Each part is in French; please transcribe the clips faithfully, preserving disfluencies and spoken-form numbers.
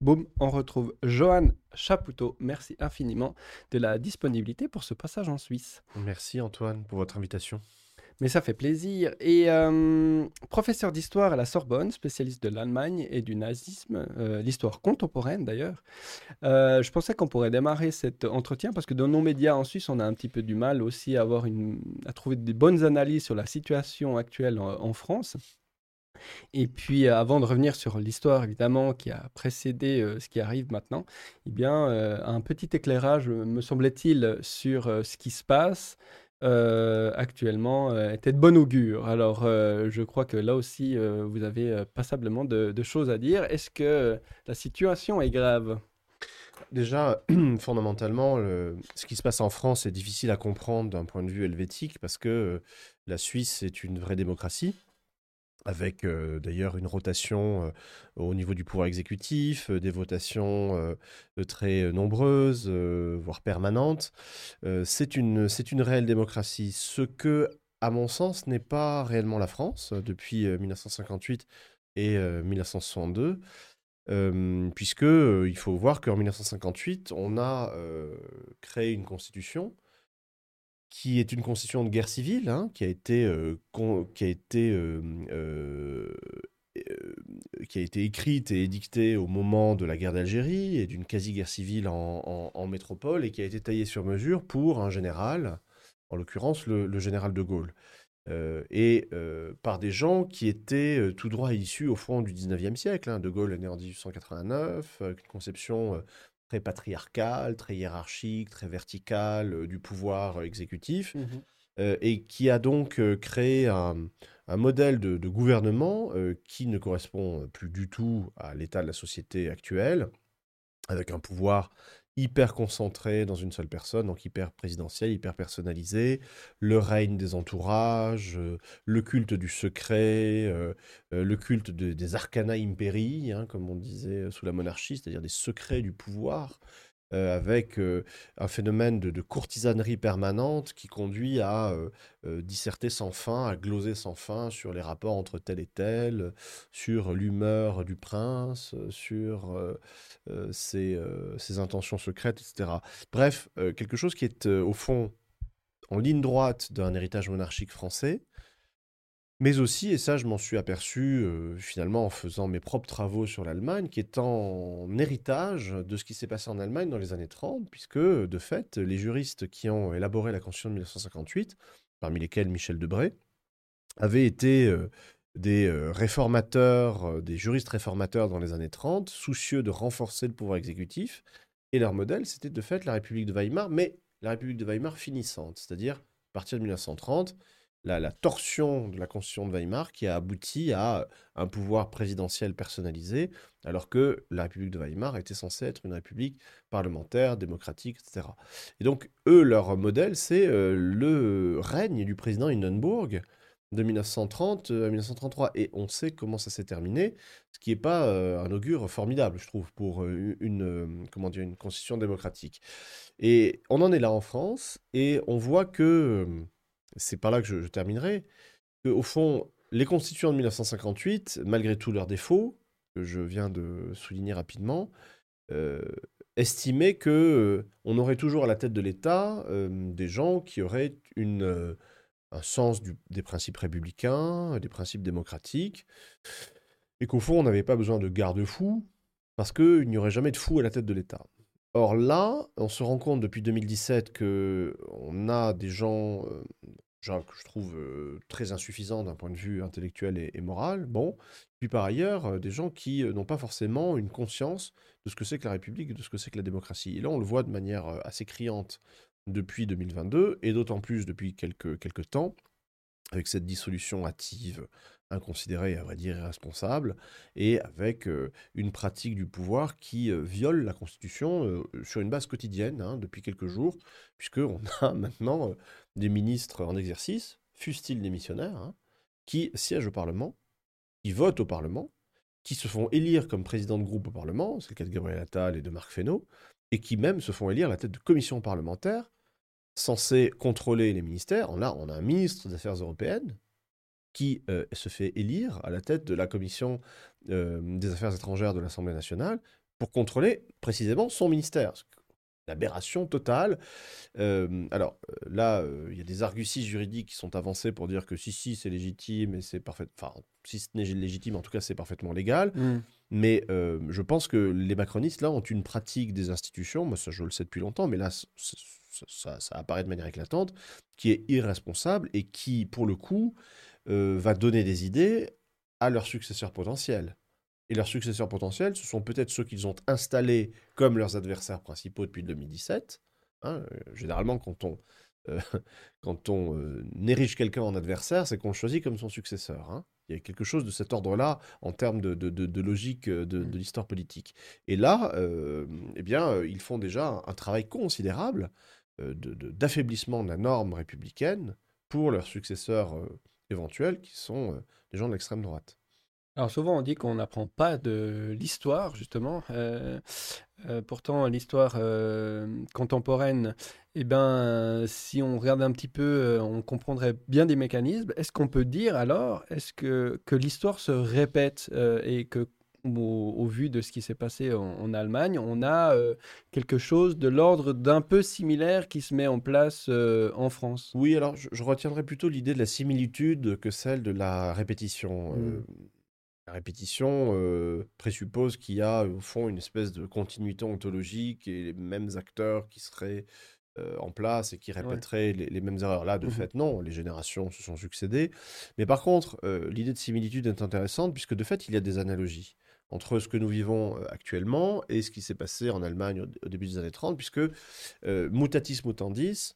Boum, on retrouve Johan Chapoutot. Merci infiniment de la disponibilité pour ce passage en Suisse. Merci Antoine pour votre invitation. Mais ça fait plaisir. Et euh, professeur d'histoire à la Sorbonne, spécialiste de l'Allemagne et du nazisme, euh, l'histoire contemporaine d'ailleurs. Euh, je pensais qu'on pourrait démarrer cet entretien parce que dans nos médias en Suisse, on a un petit peu du mal aussi à, avoir une, à trouver des bonnes analyses sur la situation actuelle en, en France. Et puis, euh, avant de revenir sur l'histoire, évidemment, qui a précédé euh, ce qui arrive maintenant, eh bien, euh, un petit éclairage, euh, me semblait-il, sur euh, ce qui se passe euh, actuellement euh, était de bon augure. Alors, euh, je crois que là aussi, euh, vous avez euh, passablement de, de choses à dire. Est-ce que euh, la situation est grave? Déjà, fondamentalement, le- ce qui se passe en France est difficile à comprendre d'un point de vue helvétique parce que euh, la Suisse est une vraie démocratie, avec euh, d'ailleurs une rotation euh, au niveau du pouvoir exécutif, euh, des votations euh, euh, très nombreuses, euh, voire permanentes. Euh, c'est une, c'est une réelle démocratie. Ce que, à mon sens, n'est pas réellement la France euh, depuis euh, mille neuf cent cinquante-huit et euh, mille neuf cent soixante-deux. Euh, puisque euh, il faut voir qu'en mille neuf cent cinquante-huit, on a euh, créé une constitution qui est une constitution de guerre civile, hein, qui a été, euh, con- qui a été, euh, euh, euh, qui a été écrite et édictée au moment de la guerre d'Algérie et d'une quasi-guerre civile en, en- en métropole et qui a été taillée sur mesure pour un général, en l'occurrence le, le général de Gaulle euh, et euh, par des gens qui étaient euh, tout droit issus au fond du dix-neuvième siècle. Hein. De Gaulle est né en mille huit cent quatre-vingt-neuf, avec une conception euh, très patriarcale, très hiérarchique, très verticale euh, du pouvoir euh, exécutif, Mhm. euh, et qui a donc euh, créé un, un modèle de, de gouvernement euh, qui ne correspond plus du tout à l'état de la société actuelle, avec un pouvoir hyper concentré dans une seule personne, donc hyper présidentiel, hyper personnalisé, le règne des entourages, euh, le culte du secret, euh, euh, le culte de- des arcana imperii, hein, comme on disait sous la monarchie, c'est-à-dire des secrets du pouvoir, euh, avec euh, un phénomène de, de courtisanerie permanente qui conduit à euh, euh, disserter sans fin, à gloser sans fin sur les rapports entre tel et tel, sur l'humeur du prince, euh, sur euh, euh, ses, euh, ses intentions secrètes, et cetera. Bref, euh, quelque chose qui est euh, au fond en ligne droite d'un héritage monarchique français, mais aussi, et ça je m'en suis aperçu euh, finalement en faisant mes propres travaux sur l'Allemagne, qui est en héritage de ce qui s'est passé en Allemagne dans les années trente, puisque de fait, les juristes qui ont élaboré la Constitution de mille neuf cent cinquante-huit, parmi lesquels Michel Debré, avaient été euh, des euh, réformateurs, euh, des juristes réformateurs dans les années trente, soucieux de renforcer le pouvoir exécutif, et leur modèle, c'était de fait la République de Weimar, mais la République de Weimar finissante, c'est-à-dire à partir de mille neuf cent trente, la, la torsion de la constitution de Weimar qui a abouti à un pouvoir présidentiel personnalisé, alors que la République de Weimar était censée être une république parlementaire, démocratique, et cetera. Et donc, eux, leur modèle, c'est euh, le règne du président Hindenburg de mille neuf cent trente à mille neuf cent trente-trois. Et on sait comment ça s'est terminé, ce qui n'est pas euh, un augure formidable, je trouve, pour euh, une, euh, comment dire, une constitution démocratique. Et on en est là en France, et on voit que, euh, c'est par là que je, je terminerai, que, au fond, les constitutions de mille neuf cent cinquante-huit, malgré tous leurs défauts, que je viens de souligner rapidement, euh, estimaient que euh, on aurait toujours à la tête de l'État euh, des gens qui auraient une, euh, un sens du- des principes républicains, des principes démocratiques, et qu'au fond, on n'avait pas besoin de garde-fous, parce qu'il n'y aurait jamais de fou à la tête de l'État. Or là, on se rend compte depuis deux mille dix-sept que on a des gens, euh, gens que je trouve euh, très insuffisants d'un point de vue intellectuel et, et moral, bon, puis par ailleurs, euh, des gens qui euh, n'ont pas forcément une conscience de ce que c'est que la République et de ce que c'est que la démocratie. Et là, on le voit de manière euh, assez criante depuis deux mille vingt-deux, et d'autant plus depuis quelques, quelques temps, avec cette dissolution hâtive, inconsidérée et à vrai dire irresponsable, et avec euh, une pratique du pouvoir qui euh, viole la Constitution euh, sur une base quotidienne hein, depuis quelques jours, puisqu'on a maintenant euh, des ministres en exercice, fussent-ils démissionnaires, hein, qui siègent au Parlement, qui votent au Parlement, qui se font élire comme président de groupe au Parlement, c'est le cas de Gabriel Attal et de Marc Fesneau, et qui même se font élire à la tête de commissions parlementaires censées contrôler les ministères. Là, on a un ministre des Affaires européennes qui euh, se fait élire à la tête de la commission euh, des affaires étrangères de l'Assemblée nationale, pour contrôler précisément son ministère. Une aberration totale. Euh, alors euh, là, euh, il y a des arguties juridiques qui sont avancées pour dire que si, si, c'est légitime et c'est parfait. Enfin, si ce n'est légitime, en tout cas, c'est parfaitement légal. Mm. Mais euh, je pense que les macronistes, là, ont une pratique des institutions, moi ça je le sais depuis longtemps, mais là, c- c- ça, ça apparaît de manière éclatante, qui est irresponsable et qui, pour le coup, euh, va donner des idées à leurs successeurs potentiels. Et leurs successeurs potentiels, ce sont peut-être ceux qu'ils ont installés comme leurs adversaires principaux depuis deux mille dix-sept. Hein, euh, généralement, quand on, euh, quand on euh, érige quelqu'un en adversaire, c'est qu'on le choisit comme son successeur. Hein. Il y a quelque chose de cet ordre-là en termes de, de- de- de logique euh, de, Mm. de l'histoire politique. Et là, euh, eh bien, euh, ils font déjà un, un travail considérable euh, de- de- d'affaiblissement de la norme républicaine pour leurs successeurs euh, éventuels, qui sont euh, les gens de l'extrême droite. Alors souvent on dit qu'on n'apprend pas de l'histoire, justement. Euh, euh, pourtant, l'histoire euh, contemporaine, eh ben, si on regarde un petit peu, euh, on comprendrait bien des mécanismes. Est-ce qu'on peut dire alors, est-ce que, que l'histoire se répète euh, et que au, au vu de ce qui s'est passé en, en Allemagne, on a euh, quelque chose de l'ordre d'un peu similaire qui se met en place euh, en France? Oui, alors je, je retiendrai plutôt l'idée de la similitude que celle de la répétition. Mm. Euh, la répétition euh, présuppose qu'il y a au fond une espèce de continuité ontologique et les mêmes acteurs qui seraient euh, en place et qui Ouais. répéteraient les, les mêmes erreurs. Là, de Mhm. fait, non, les générations se sont succédées. Mais par contre, euh, l'idée de similitude est intéressante puisque de fait, il y a des analogies entre ce que nous vivons euh, actuellement et ce qui s'est passé en Allemagne au, au début des années trente, puisque euh, mutatis mutandis,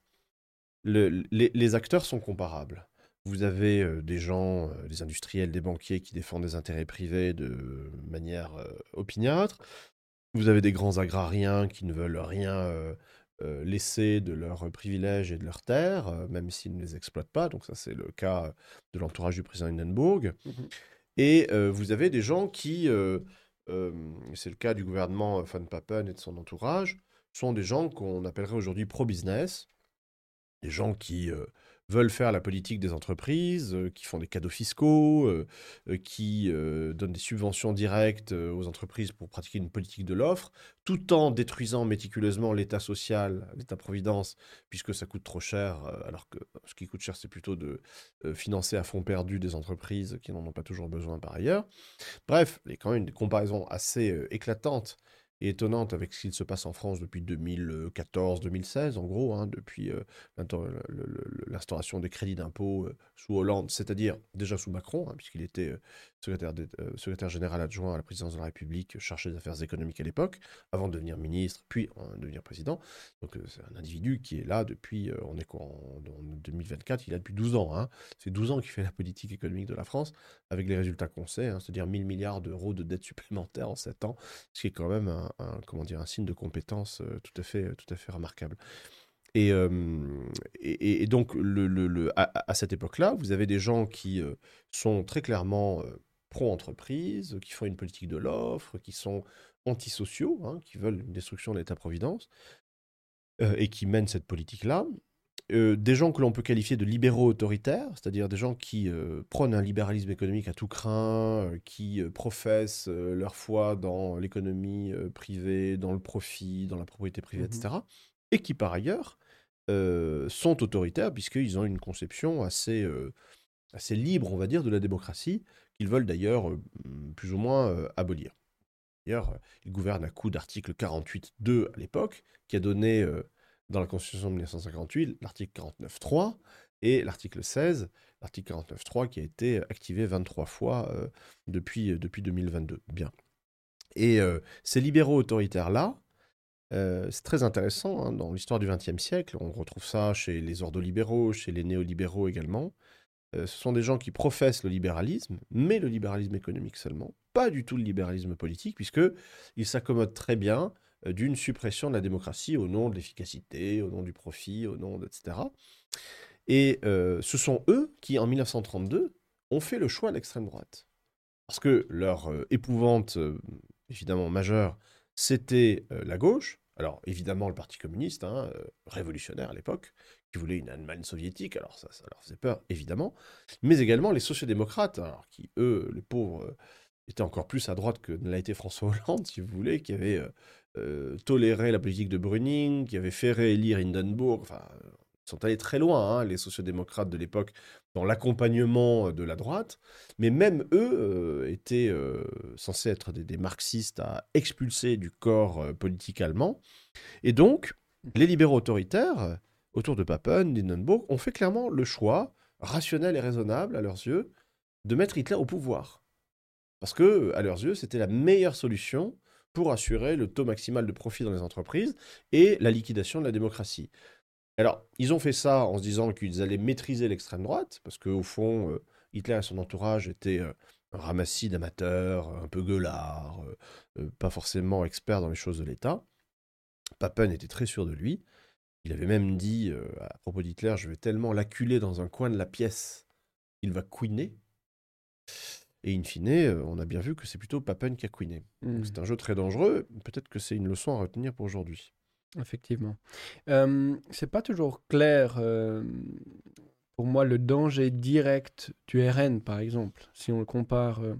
le- les, les acteurs sont comparables. Vous avez euh, des gens, euh, des industriels, des banquiers qui défendent des intérêts privés de manière euh, opiniâtre. Vous avez des grands agrariens qui ne veulent rien euh, euh, laisser de leurs privilèges et de leurs terres, euh, même s'ils ne les exploitent pas. Donc ça, c'est le cas de l'entourage du président Hindenburg. Mhm. Et euh, vous avez des gens qui, euh, euh, c'est le cas du gouvernement Van Papen et de son entourage, sont des gens qu'on appellerait aujourd'hui pro-business, des gens qui euh, veulent faire la politique des entreprises, euh, qui font des cadeaux fiscaux, euh, euh, qui euh, donnent des subventions directes euh, aux entreprises pour pratiquer une politique de l'offre, tout en détruisant méticuleusement l'État social, l'État-providence, puisque ça coûte trop cher, euh, alors que ce qui coûte cher, c'est plutôt de euh, financer à fond perdu des entreprises qui n'en ont pas toujours besoin par ailleurs. Bref, il y a quand même des comparaisons assez euh, éclatantes et étonnantes avec ce qu'il se passe en France depuis deux mille quatorze deux mille seize, en gros, hein, depuis euh, l'intor- le- le- le- l'instauration des crédits d'impôt euh, sous Hollande, c'est-à-dire déjà sous Macron, hein, puisqu'il était euh, secrétaire, d'É- euh, secrétaire général adjoint à la présidence de la République, chargé des affaires économiques à l'époque, avant de devenir ministre, puis euh, devenir président. Donc euh, c'est un individu qui est là depuis, euh, on est quoi, en, en deux mille vingt-quatre, il a depuis douze ans. Hein. C'est douze ans qu'il fait la politique économique de la France avec les résultats qu'on sait, hein, c'est-à-dire mille milliards d'euros de dettes supplémentaires en sept ans, ce qui est quand même un, un- comment dire, un signe de compétence euh, tout à fait, tout à fait remarquable. Et, euh, et, et donc, le, le- le- à, à cette époque-là, vous avez des gens qui euh, sont très clairement euh, pro-entreprise, qui font une politique de l'offre, qui sont antisociaux, hein, qui veulent une destruction de l'État-providence, euh, et qui mènent cette politique-là. Euh, des gens que l'on peut qualifier de libéraux autoritaires, c'est-à-dire des gens qui euh, prônent un libéralisme économique à tout crin, euh, qui euh, professent euh, leur foi dans l'économie euh, privée, dans le profit, dans la propriété privée, Mhm. et cetera. Et qui, par ailleurs, euh, sont autoritaires puisqu'ils ont une conception assez, euh, assez libre, on va dire, de la démocratie, qu'ils veulent d'ailleurs euh, plus ou moins euh, abolir. D'ailleurs, euh, il gouverne à coup d'article quarante-huit deux à l'époque, qui a donné euh, dans la Constitution de mille neuf cent cinquante-huit l'article quarante-neuf trois et l'article seize, l'article quarante-neuf trois qui a été activé vingt-trois fois euh, depuis, euh, depuis deux mille vingt-deux. Bien. Et euh, ces libéraux autoritaires-là, euh, c'est très intéressant, hein, dans l'histoire du vingtième siècle, on retrouve ça chez les ordolibéraux, chez les néolibéraux également. Euh, ce sont des gens qui professent le libéralisme, mais le libéralisme économique seulement, pas du tout le libéralisme politique, puisqu'ils s'accommodent très bien euh, d'une suppression de la démocratie au nom de l'efficacité, au nom du profit, au nom de, et cetera. Et euh, ce sont eux qui, en mille neuf cent trente-deux, ont fait le choix de l'extrême droite. Parce que leur euh, épouvante, euh, évidemment majeure, c'était euh, la gauche. Alors, évidemment, le Parti communiste, hein, euh, révolutionnaire à l'époque, qui voulait une Allemagne soviétique, alors ça, ça leur faisait peur, évidemment. Mais également les sociodémocrates, alors, qui, eux, les pauvres, était encore plus à droite que ne l'a été François Hollande, si vous voulez, qui avait euh, euh, toléré la politique de Brüning, qui avait fait réélire Hindenburg. Enfin, euh, ils sont allés très loin, hein, les sociodémocrates de l'époque, dans l'accompagnement de la droite. Mais même eux euh, étaient euh, censés être des, des marxistes à expulser du corps euh, politique allemand. Et donc, les libéraux autoritaires, euh, autour de Papen, d'Hindenburg, ont fait clairement le choix, rationnel et raisonnable à leurs yeux, de mettre Hitler au pouvoir. Parce que, à leurs yeux, c'était la meilleure solution pour assurer le taux maximal de profit dans les entreprises et la liquidation de la démocratie. Alors, ils ont fait ça en se disant qu'ils allaient maîtriser l'extrême droite, parce qu'au fond, euh, Hitler et son entourage étaient euh, un ramassis d'amateurs, un peu gueulards, euh, euh, pas forcément experts dans les choses de l'État. Papen était très sûr de lui. Il avait même dit, euh, à propos d'Hitler, je vais tellement l'acculer dans un coin de la pièce qu'il va couiner. Et in fine, euh, on a bien vu que c'est plutôt Papen qui a queené. Donc Hmm, c'est un jeu très dangereux. Peut-être que c'est une leçon à retenir pour aujourd'hui. effectivement. Euh, c'est pas toujours clair, euh, pour moi, le danger direct du R N, par exemple, si on le compare, euh,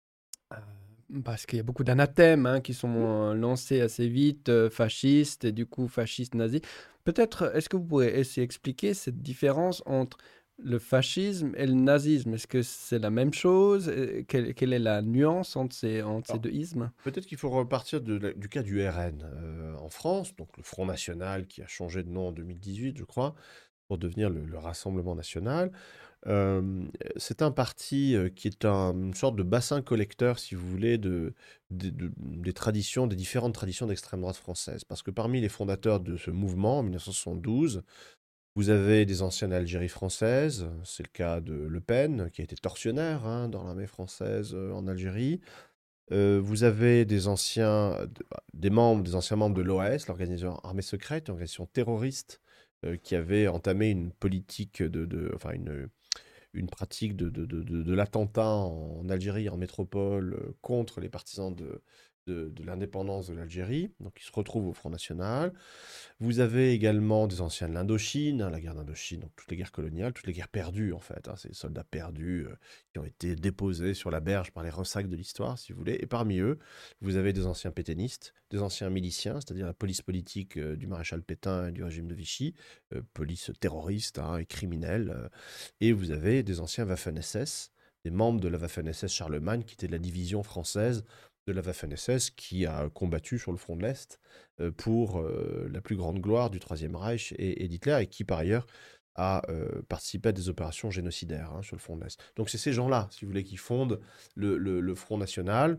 à- parce qu'il y a beaucoup d'anathèmes, hein, qui sont euh, lancés assez vite, euh, fascistes, et du coup fascistes nazis. Peut-être, est-ce que vous pourrez essayer d'expliquer cette différence entre le fascisme et le nazisme? Est-ce que c'est la même chose? Euh, Quelle, quelle est la nuance entre ces, entre ces Alors, deux ismes? peut-être qu'il faut repartir de la- du cas du R N euh, en France, donc le Front National qui a changé de nom en deux mille dix-huit, je crois, pour devenir le, le Rassemblement National. Euh, c'est un parti euh, qui est un- une sorte de bassin collecteur, si vous voulez, de, de- de- des traditions, des différentes traditions d'extrême droite française. Parce que parmi les fondateurs de ce mouvement, en mille neuf cent soixante-douze, vous avez des anciens d'Algérie française, c'est le cas de Le Pen, qui a été tortionnaire hein, dans l'armée française euh, en Algérie. Euh, vous avez des anciens, des membres, des anciens membres de l'O A S, l'organisation armée secrète, une organisation terroriste, euh, qui avait entamé une politique de, de- enfin une, une pratique de, de, de, de- de l'attentat en Algérie, en métropole, euh, contre les partisans de, de, de l'indépendance de l'Algérie. Donc, ils se retrouvent au Front National. Vous avez également des anciens de l'Indochine, hein, la guerre d'Indochine, donc toutes les guerres coloniales, toutes les guerres perdues en fait. Hein, c'est les soldats perdus euh, qui ont été déposés sur la berge par les ressacs de l'histoire, si vous voulez. Et parmi eux, vous avez des anciens pétainistes, des anciens miliciens, c'est-à-dire la police politique euh, du maréchal Pétain et du régime de Vichy, euh, police terroriste hein, et criminelle. euh. et vous avez des anciens Waffen-S S, des membres de la Waffen-S S Charlemagne, qui était de la division française de la Waffen-S S, qui a combattu sur le front de l'Est euh, pour euh, la plus grande gloire du Troisième Reich et, et d'Hitler, et qui par ailleurs a euh, participé à des opérations génocidaires hein, sur le front de l'Est. Donc c'est ces gens-là, si vous voulez, qui fondent le, le- le Front National.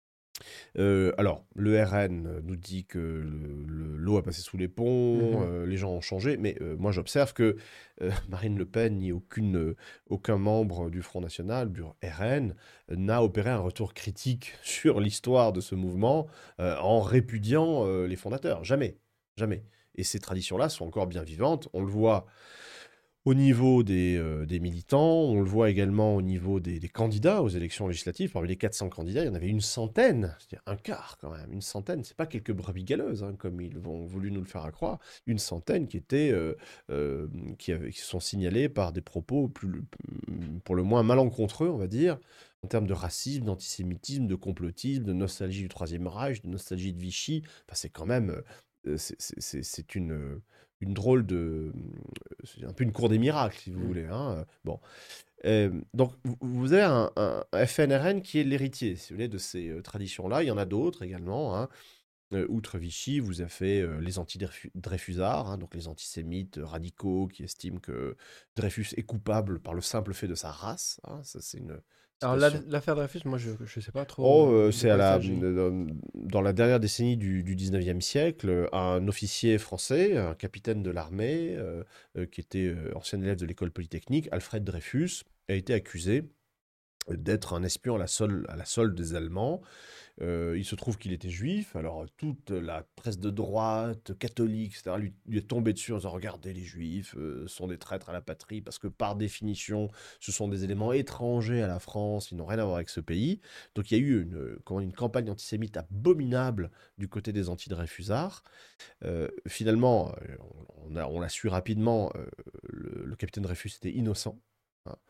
Euh, alors, le R N nous dit que le- le- l'eau a passé sous les ponts, Mhm. euh, les gens ont changé, mais euh, moi j'observe que euh, Marine Le Pen ni aucune, euh, aucun membre du Front National, du R N, euh, n'a opéré un retour critique sur l'histoire de ce mouvement euh, en répudiant euh, les fondateurs. Jamais, jamais. Et ces traditions-là sont encore bien vivantes. On le voit au niveau des, euh, des militants, on le voit également au niveau des, des candidats aux élections législatives. Parmi les quatre cents candidats, il y en avait une centaine, c'est-à-dire un quart quand même. Une centaine, c'est pas quelques brebis galeuses, hein, comme ils ont voulu nous le faire croire. Une centaine qui étaient, euh, euh, qui, avaient- qui sont signalés par des propos plus, pour le moins malencontreux, on va dire, en termes de racisme, d'antisémitisme, de complotisme, de nostalgie du Troisième Reich, de nostalgie de Vichy. Enfin, c'est quand même, euh, c'est c'est- c'est- c'est une, une drôle de, c'est un peu une cour des miracles, si vous Mhm. voulez. Hein. euh, Bon. Euh, donc, vous vous avez un, un- un F N R N qui est l'héritier, si vous voulez, de ces euh, traditions-là. Il y en a d'autres également. Hein. Euh, outre Vichy, vous avez euh, les anti-Dreyfusards, hein, donc les antisémites euh, radicaux qui estiment que Dreyfus est coupable par le simple fait de sa race. Hein. Ça, c'est une Alors, la- citation. l'affaire Dreyfus, moi, je ne sais pas trop Oh, euh, euh, de c'est à quoi il la, s'agit. dans dans la dernière décennie du, du dix-neuvième siècle, un officier français, un capitaine de l'armée, euh, euh, qui était euh, ancien élève de l'école polytechnique, Alfred Dreyfus, a été accusé d'être un espion à la solde, à la solde des Allemands. Euh, il se trouve qu'il était juif, alors toute la presse de droite, catholique, et cetera, lui, lui est tombée dessus en disant regardez, les juifs euh, sont des traîtres à la patrie, parce que par définition, ce sont des éléments étrangers à la France, ils n'ont rien à voir avec ce pays. Donc il y a eu une, comment, une campagne antisémite abominable du côté des anti-Dreyfusards. Euh, finalement, euh, on, on a- on l'a su rapidement, euh, le, le capitaine Dreyfus était innocent. Hein.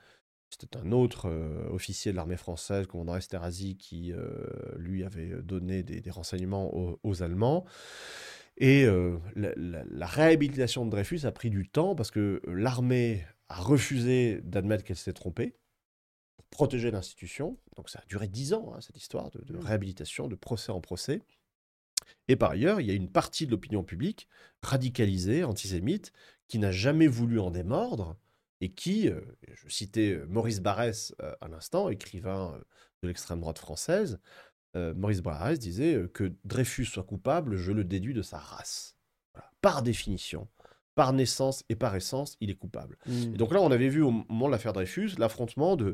C'était un autre euh, officier de l'armée française, commandant Esterhazy, qui euh, lui avait donné des, des renseignements aux, aux Allemands. Et euh, la, la- la réhabilitation de Dreyfus a pris du temps parce que l'armée a refusé d'admettre qu'elle s'était trompée pour protéger l'institution. Donc ça a duré dix ans, hein, cette histoire de, de Mm. réhabilitation, de procès en procès. Et par ailleurs, il y a une partie de l'opinion publique radicalisée, antisémite, qui n'a jamais voulu en démordre et qui, euh, je citais euh, Maurice Barrès euh, à l'instant, écrivain euh, de l'extrême droite française, euh, Maurice Barrès disait euh, que Dreyfus soit coupable, je le déduis de sa race. Voilà. Par définition, par naissance et par essence, il est coupable. Mm. Et donc là, on avait vu au moment de l'affaire Dreyfus l'affrontement de,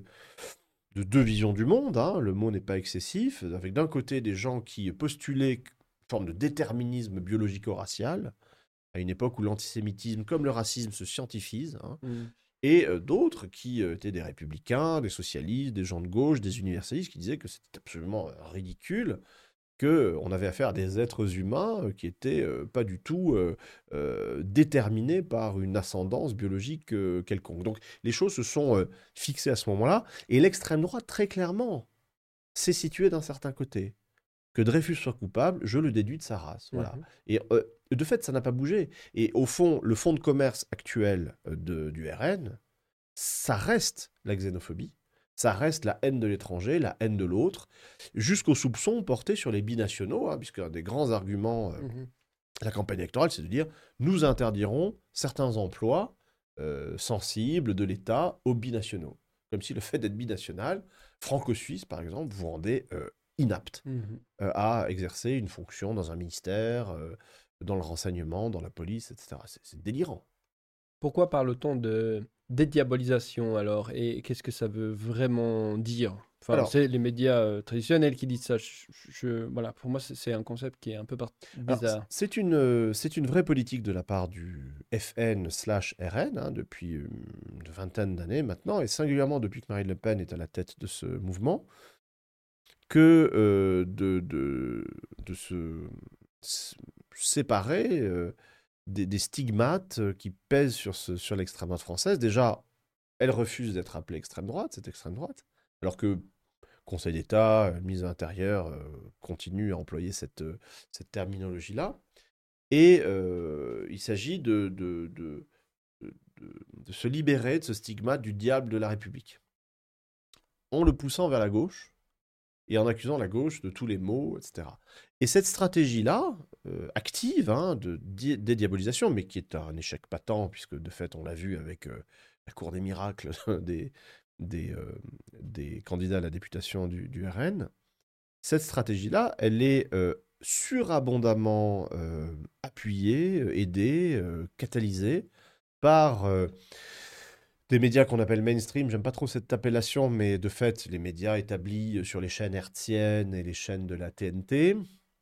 de deux visions du monde, hein, le mot n'est pas excessif, avec d'un côté des gens qui postulaient une forme de déterminisme biologico-racial, à une époque où l'antisémitisme comme le racisme se scientifisent, hein, Mm. et euh, d'autres qui euh, étaient des républicains, des socialistes, des gens de gauche, des universalistes, qui disaient que c'était absolument euh, ridicule, qu'on avait affaire à des êtres humains euh, qui étaient euh, pas du tout euh, euh, déterminés par une ascendance biologique euh, quelconque. Donc les choses se sont euh, fixées à ce moment-là, et l'extrême droite, très clairement, s'est située d'un certain côté. Que Dreyfus soit coupable, je le déduis de sa race. Voilà. Mhm. Et euh, de fait, ça n'a pas bougé. Et au fond, le fonds de commerce actuel euh, de, du R N, ça reste la xénophobie, ça reste la haine de l'étranger, la haine de l'autre, jusqu'au soupçon porté sur les binationaux, hein, puisque un des grands arguments euh, Mhm. de la campagne électorale, c'est de dire nous interdirons certains emplois euh, sensibles de l'État aux binationaux. Comme si le fait d'être binational, franco-suisse par exemple, vous rendait euh, inapte Mhm. euh, à exercer une fonction dans un ministère, euh, dans le renseignement, dans la police, et cetera. C'est c'est délirant. Pourquoi parle-t-on de dédiabolisation alors? Et qu'est-ce que ça veut vraiment dire? Enfin, Alors, c'est les médias euh, traditionnels qui disent ça. Je, je- je- voilà, pour moi, c'est c'est un concept qui est un peu par- alors c- bizarre. c'est une, euh, c'est une vraie politique de la part du F N slash R N hein, depuis euh, une vingtaine d'années maintenant, et singulièrement depuis que Marine Le Pen est à la tête de ce mouvement, que euh, de, de, de se s- séparer euh, des, des stigmates euh, qui pèsent sur, ce, sur l'extrême droite française. Déjà, elle refuse d'être appelée extrême droite, cette extrême droite, alors que Conseil d'État, euh, ministre de l'Intérieur euh, continue à employer cette, euh, cette terminologie-là. Et euh, il s'agit de, de, de, de- de- de se libérer de ce stigmate du diable de la République, en le poussant vers la gauche et en accusant la gauche de tous les maux, et cetera. Et cette stratégie-là, euh, active, hein, de di- dédiabolisation, mais qui est un échec patent, puisque de fait, on l'a vu avec euh, la cour des miracles des, des, euh, des candidats à la députation du, du R N, cette stratégie-là, elle est euh, surabondamment euh, appuyée, euh, aidée, euh, catalysée par euh, des médias qu'on appelle mainstream. J'aime pas trop cette appellation, mais de fait, les médias établis sur les chaînes hertziennes et les chaînes de la T N T,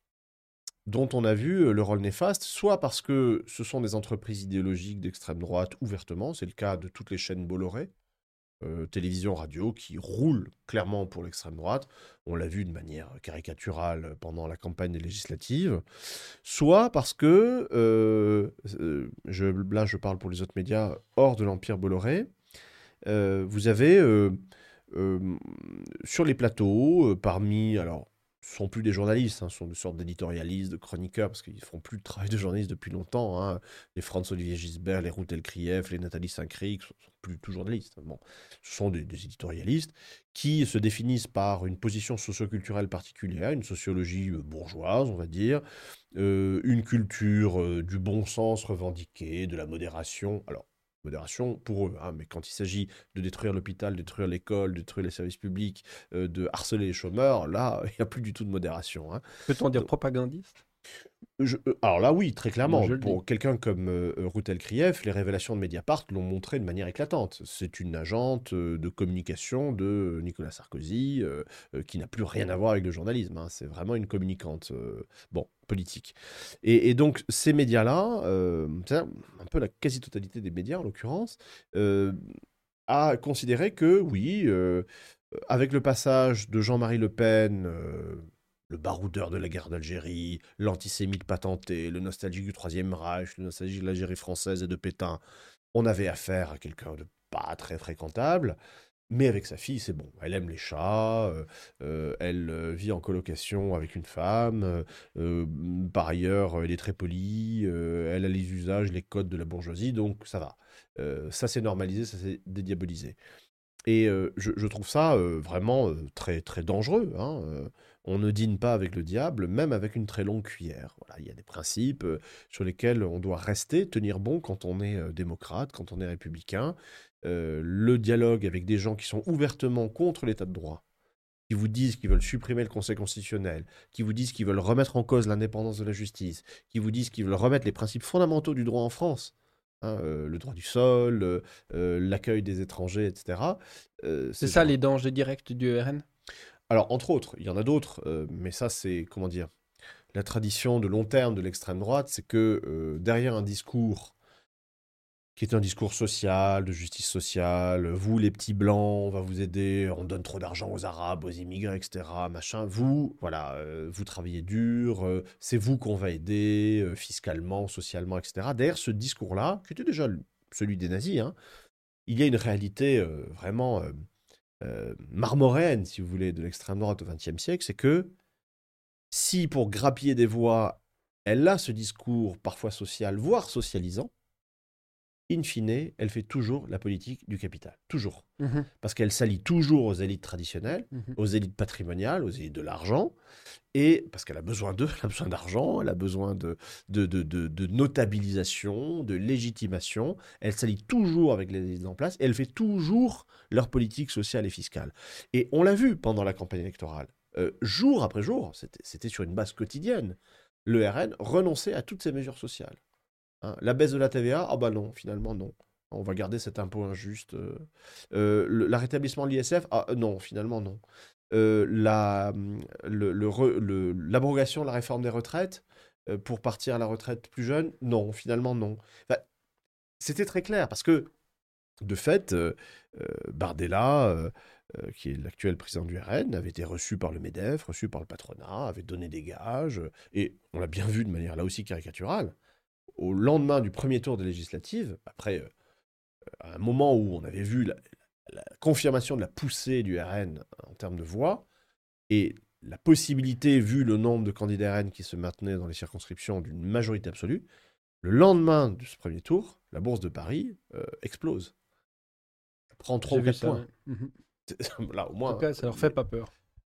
dont on a vu euh, le rôle néfaste, soit parce que ce sont des entreprises idéologiques d'extrême droite ouvertement, c'est le cas de toutes les chaînes Bolloré, euh, télévision, radio, qui roulent clairement pour l'extrême droite. On l'a vu de manière caricaturale pendant la campagne législative. Soit parce que, euh, euh, je, là je parle pour les autres médias hors de l'Empire Bolloré, euh, vous avez euh, euh, sur les plateaux, euh, parmi, alors, ce sont plus des journalistes, hein, ce sont des sortes d'éditorialistes, de chroniqueurs, parce qu'ils font plus de travail de journaliste depuis longtemps. Hein. Les Franz-Olivier Gisbert, les Ruth Elkrief, les Nathalie Saint-Cric ne sont plus du tout journalistes. Bon, ce sont des, des éditorialistes qui se définissent par une position socioculturelle particulière, une sociologie euh, bourgeoise, on va dire, euh, une culture euh, du bon sens revendiquée, de la modération. Alors, modération pour eux, hein, mais quand il s'agit de détruire l'hôpital, détruire l'école, détruire les services publics, euh, de harceler les chômeurs, là, il n'y a plus du tout de modération. Hein. Peut-on dire Donc, propagandiste? je- euh, alors là, oui, très Moi, clairement. je le dis. Pour quelqu'un comme euh, Ruth Elkrief, les révélations de Mediapart l'ont montré de manière éclatante. C'est une agente euh, de communication de Nicolas Sarkozy euh, euh, qui n'a plus rien à voir avec le journalisme. Hein. C'est vraiment une communicante, euh, bon, politique. Et, et donc, ces médias-là, euh, c'est-à-dire un peu la quasi-totalité des médias en l'occurrence, euh, a considéré que, oui, euh, avec le passage de Jean-Marie Le Pen, euh, le baroudeur de la guerre d'Algérie, l'antisémite patenté, le nostalgique du Troisième Reich, le nostalgique de l'Algérie française et de Pétain, on avait affaire à quelqu'un de pas très fréquentable. Mais avec sa fille, c'est bon. Elle aime les chats, euh, euh, elle euh, vit en colocation avec une femme. euh, euh, par ailleurs, elle est très polie, euh, elle a les usages, les codes de la bourgeoisie, donc ça va. Euh, ça c'est normalisé, ça c'est dédiabolisé. Et euh, je, je trouve ça euh, vraiment euh, très, très dangereux, hein, euh, on ne dîne pas avec le diable, même avec une très longue cuillère. Voilà, il y a des principes euh, sur lesquels on doit rester, tenir bon quand on est euh, démocrate, quand on est républicain. Euh, le dialogue avec des gens qui sont ouvertement contre l'état de droit, qui vous disent qu'ils veulent supprimer le Conseil constitutionnel, qui vous disent qu'ils veulent remettre en cause l'indépendance de la justice, qui vous disent qu'ils veulent remettre les principes fondamentaux du droit en France, hein, euh, le droit du sol, euh, euh, l'accueil des étrangers, et cetera. Euh, C'est ces ça gens. les dangers directs du R N? Alors, entre autres, il y en a d'autres, euh, mais ça, c'est, comment dire, la tradition de long terme de l'extrême droite, c'est que euh, derrière un discours qui est un discours social, de justice sociale, vous les petits blancs, on va vous aider, on donne trop d'argent aux Arabes, aux immigrés, et cetera. Machin. Vous, voilà, euh, vous travaillez dur, euh, c'est vous qu'on va aider euh, fiscalement, socialement, et cetera. Derrière ce discours-là, qui était déjà le- celui des nazis, hein, il y a une réalité euh, vraiment euh, euh, marmoréenne, si vous voulez, de l'extrême droite au vingtième siècle, c'est que si pour grappiller des voix, elle a ce discours parfois social, voire socialisant, in fine, elle fait toujours la politique du capital. Toujours. Mhm, Parce qu'elle s'allie toujours aux élites traditionnelles, mhm. aux élites patrimoniales, aux élites de l'argent, et parce qu'elle a besoin d'eux, elle a besoin d'argent, elle a besoin de, de, de, de, de notabilisation, de légitimation. Elle s'allie toujours avec les élites en place, et elle fait toujours leur politique sociale et fiscale. Et on l'a vu pendant la campagne électorale. Euh, jour après jour, c'était c'était sur une base quotidienne, le R N renonçait à toutes ces mesures sociales. Hein. La baisse de la T V A, ah bah non, finalement non. On va garder cet impôt injuste. Euh, euh, le, la rétablissement de l'I S F, ah euh, non, finalement non. Euh, la, le, le re- le- l'abrogation de la réforme des retraites euh, pour partir à la retraite plus jeune, non, finalement non. Enfin, c'était très clair parce que de fait, euh, euh, Bardella, euh, euh, qui est l'actuel président du R N, avait été reçu par le MEDEF, reçu par le patronat, avait donné des gages, euh, et on l'a bien vu de manière là aussi caricaturale. Au lendemain du premier tour des législatives, après euh, un moment où on avait vu la, la confirmation de la poussée du R N en termes de voix, et la possibilité, vu le nombre de candidats R N qui se maintenaient dans les circonscriptions, d'une majorité absolue, le lendemain de ce premier tour, la bourse de Paris euh, explose. Elle prend trois J'ai ou vu quatre ça, points. ouais. Mhm. Là, au En tout moins, cas, ça leur fait pas peur.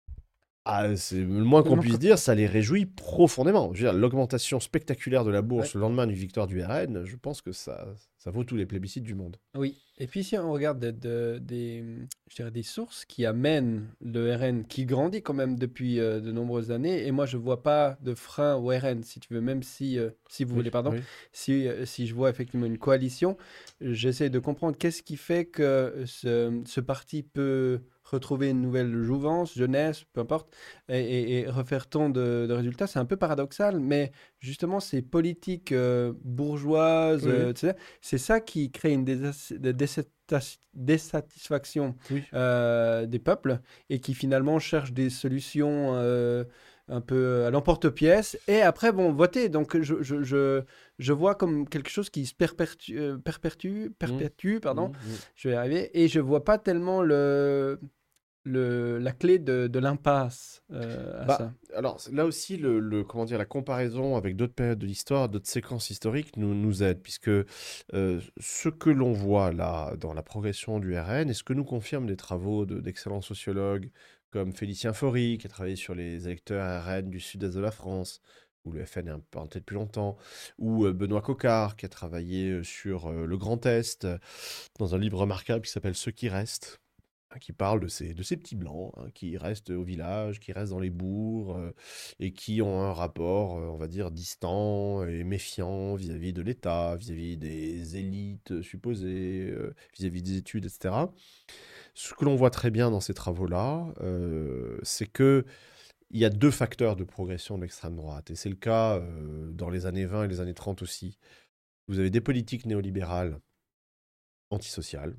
ah, c'est le moins qu'on Tellement puisse que- dire, ça les réjouit profondément. Je veux dire, l'augmentation spectaculaire de la bourse Ouais. le lendemain d'une victoire du R N, je pense que ça, ça vaut tous les plébiscites du monde. Oui. Et puis si on regarde de- de- des, je dirais des sources qui amènent le R N, qui grandit quand même depuis euh, de nombreuses années, et moi je vois pas de frein au R N, si tu veux, même si, euh, si vous Oui, voulez, pardon, oui. si, euh, si je vois effectivement une coalition, j'essaie de comprendre qu'est-ce qui fait que ce, ce parti peut retrouver une nouvelle jouvence, jeunesse, peu importe, et, et- et refaire tant de, de résultats. C'est un peu paradoxal, mais justement ces politiques euh, bourgeoises, Oui, euh, oui. tu sais, c'est ça qui crée une désas- de- désata- désatisfaction Oui. euh, des peuples et qui finalement cherchent des solutions euh, un peu à l'emporte-pièce et après vont voter. Donc je, je, je, je vois comme quelque chose qui se perpétue, euh, perpétue, Mmh. perpétue, pardon, Mmh, mmh. je vais y arriver, et je vois pas tellement le, le, la clé de, de l'impasse euh, à Bah, ça. alors là aussi, le, le- comment dire, la comparaison avec d'autres périodes de l'histoire, d'autres séquences historiques nous, nous aide, puisque euh, ce que l'on voit là dans la progression du R N, et ce que nous confirment des travaux de- d'excellents sociologues comme Félicien Faury, qui a travaillé sur les électeurs R N du sud-est de la France, où le F N est un peu en tête depuis longtemps, ou euh, Benoît Coquart, qui a travaillé euh, sur euh, le Grand Est, euh, dans un livre remarquable qui s'appelle Ceux qui restent, hein, qui parle de ces, de ces petits blancs hein, qui restent au village, qui restent dans les bourgs euh, et qui ont un rapport, euh, on va dire, distant et méfiant vis-à-vis de l'État, vis-à-vis des élites supposées, euh, vis-à-vis des études, et cetera. Ce que l'on voit très bien dans ces travaux-là, euh, c'est que il y a deux facteurs de progression de l'extrême droite, et c'est le cas euh, dans les années vingt et les années trente aussi. Vous avez des politiques néolibérales antisociales,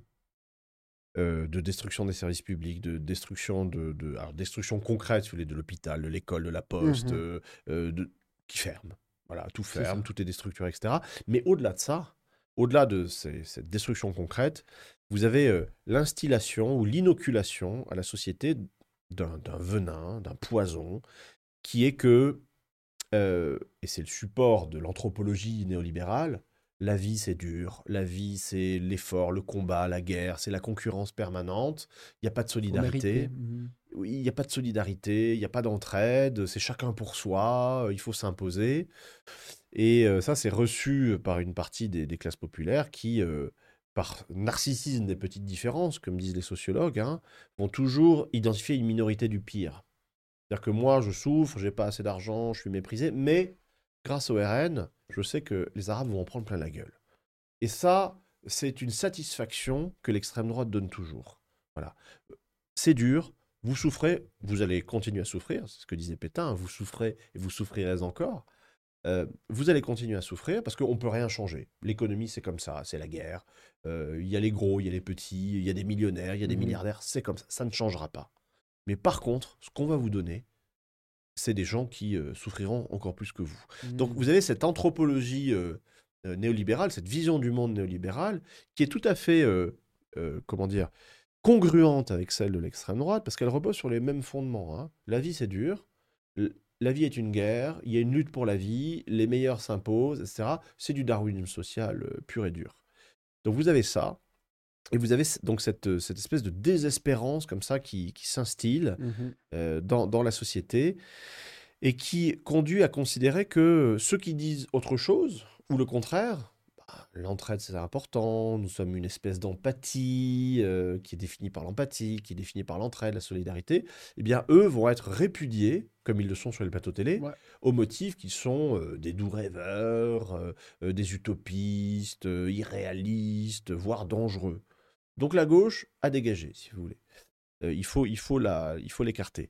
euh, de destruction des services publics, de destruction de, de alors, destruction concrète, si vous voulez, de l'hôpital, de l'école, de la poste, Mhm. euh, euh, de, qui ferme. Voilà, tout C'est ferme, ça. tout est déstructuré, et cetera. Mais au-delà de ça, au-delà de ces- cette destruction concrète, vous avez euh, l'instillation ou l'inoculation à la société d'un d'un venin, d'un poison, qui est que, euh, et c'est le support de l'anthropologie néolibérale, la vie c'est dur, la vie c'est l'effort, le combat, la guerre, c'est la concurrence permanente, il n'y a pas de Faut mériter. solidarité. Mhm. Oui, il n'y a pas de solidarité, il n'y a pas d'entraide, c'est chacun pour soi, euh, il faut s'imposer. Et euh, ça, c'est reçu par une partie des, des classes populaires qui, euh, par narcissisme des petites différences, comme disent les sociologues, hein, vont toujours identifier une minorité du pire. C'est-à-dire que moi, je souffre, j'ai pas assez d'argent, je suis méprisé, mais grâce au R N, je sais que les Arabes vont en prendre plein la gueule. Et ça, c'est une satisfaction que l'extrême droite donne toujours. Voilà. C'est dur, vous souffrez, vous allez continuer à souffrir, c'est ce que disait Pétain, hein, vous souffrez et vous souffrirez encore. Euh, vous allez continuer à souffrir parce qu'on ne peut rien changer. L'économie, c'est comme ça, c'est la guerre. Euh, Il y a les gros, il y a les petits, il y a des millionnaires, il y a des Mhm. milliardaires, c'est comme ça, ça ne changera pas. Mais par contre, ce qu'on va vous donner, c'est des gens qui euh, souffriront encore plus que vous. Donc Mhm. vous avez cette anthropologie euh, euh, néolibérale, cette vision du monde néolibéral, qui est tout à fait, euh, euh, comment dire, congruente avec celle de l'extrême droite, parce qu'elle repose sur les mêmes fondements, hein. La vie, c'est dur. L- La vie est une guerre. Il y a une lutte pour la vie. Les meilleurs s'imposent, et cetera. C'est du darwinisme social euh, pur et dur. Donc vous avez ça. Et vous avez c- donc cette, euh, cette espèce de désespérance comme ça qui, qui s'instille Mhm. euh, dans, dans la société et qui conduit à considérer que ceux qui disent autre chose, ou le contraire, bah, l'entraide c'est important, nous sommes une espèce d'empathie euh, qui est définie par l'empathie, qui est définie par l'entraide, la solidarité, eh bien eux vont être répudiés, comme ils le sont sur les plateaux télé, Ouais. au motif qu'ils sont euh, des doux rêveurs, euh, euh, des utopistes, euh, irréalistes, voire dangereux. Donc la gauche a dégagé, si vous voulez. Euh, il faut, il faut la, il faut l'écarter.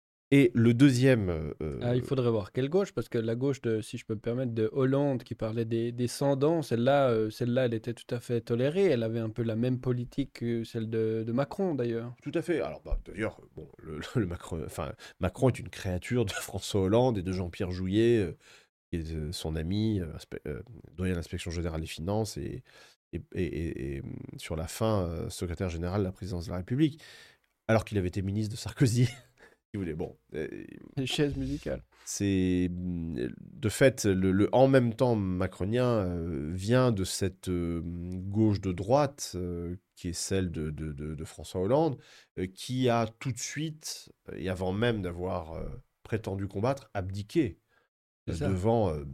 Et le deuxième, euh, Ah, il euh, faudrait voir quelle gauche, parce que la gauche, de, si je peux me permettre, de Hollande, qui parlait des, des sans-dents, celle-là, euh, celle-là, elle était tout à fait tolérée. Elle avait un peu la même politique que celle de, de Macron, d'ailleurs. tout à fait. Alors, bah, d'ailleurs, bon, le, le Macron, enfin, Macron est une créature de François Hollande et de Jean-Pierre Jouyet, euh, qui est euh, son ami, euh, inspe- euh, doyen de l'inspection générale des finances et, et, et- et- et, hum, sur la fin, euh, secrétaire général de la présidence de la République, alors qu'il avait été ministre de Sarkozy. Si vous voulez, bon, euh, Les chaises musicales. c'est hum, de fait le, le en même temps macronien euh, vient de cette euh, gauche de droite euh, qui est celle de, de- de- de François Hollande, euh, qui a tout de suite, euh, et avant même d'avoir euh, prétendu combattre, abdiqué C'est euh, ça. devant, euh,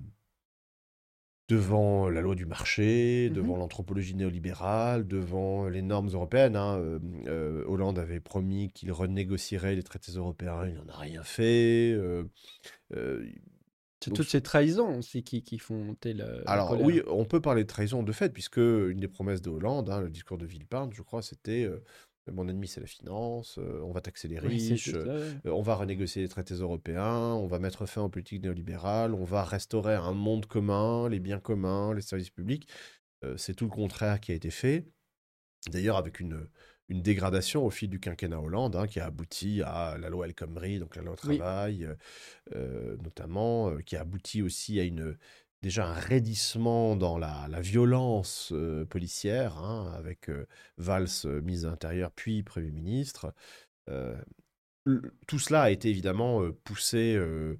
devant la loi du marché, Mhm. devant l'anthropologie néolibérale, devant les normes européennes, hein. Euh, euh, Hollande avait promis qu'il renégocierait les traités européens, il n'en a rien fait. euh, euh, C'est donc toutes ces trahisons aussi qui, qui font monter la, la Alors colère. oui, on peut parler de trahison de fait, puisque une des promesses de Hollande, hein, le discours de Villepinte, je crois, c'était euh, mon ennemi c'est la finance, euh, on va taxer les Oui, riches, c'était euh, ça. Ouais. on va renégocier les traités européens, on va mettre fin aux politiques néolibérales, on va restaurer un monde commun, les biens communs, les services publics. Euh, c'est tout le contraire qui a été fait. D'ailleurs, avec une, une dégradation au fil du quinquennat Hollande, hein, qui a abouti à la loi El Khomri, donc la loi au Oui, travail, euh, euh, notamment, euh, qui a abouti aussi à une, déjà un raidissement dans la, la violence euh, policière, hein, avec euh, Valls, euh, ministre de l'Intérieur, puis Premier ministre. Euh, l- tout cela a été évidemment euh, poussé, euh,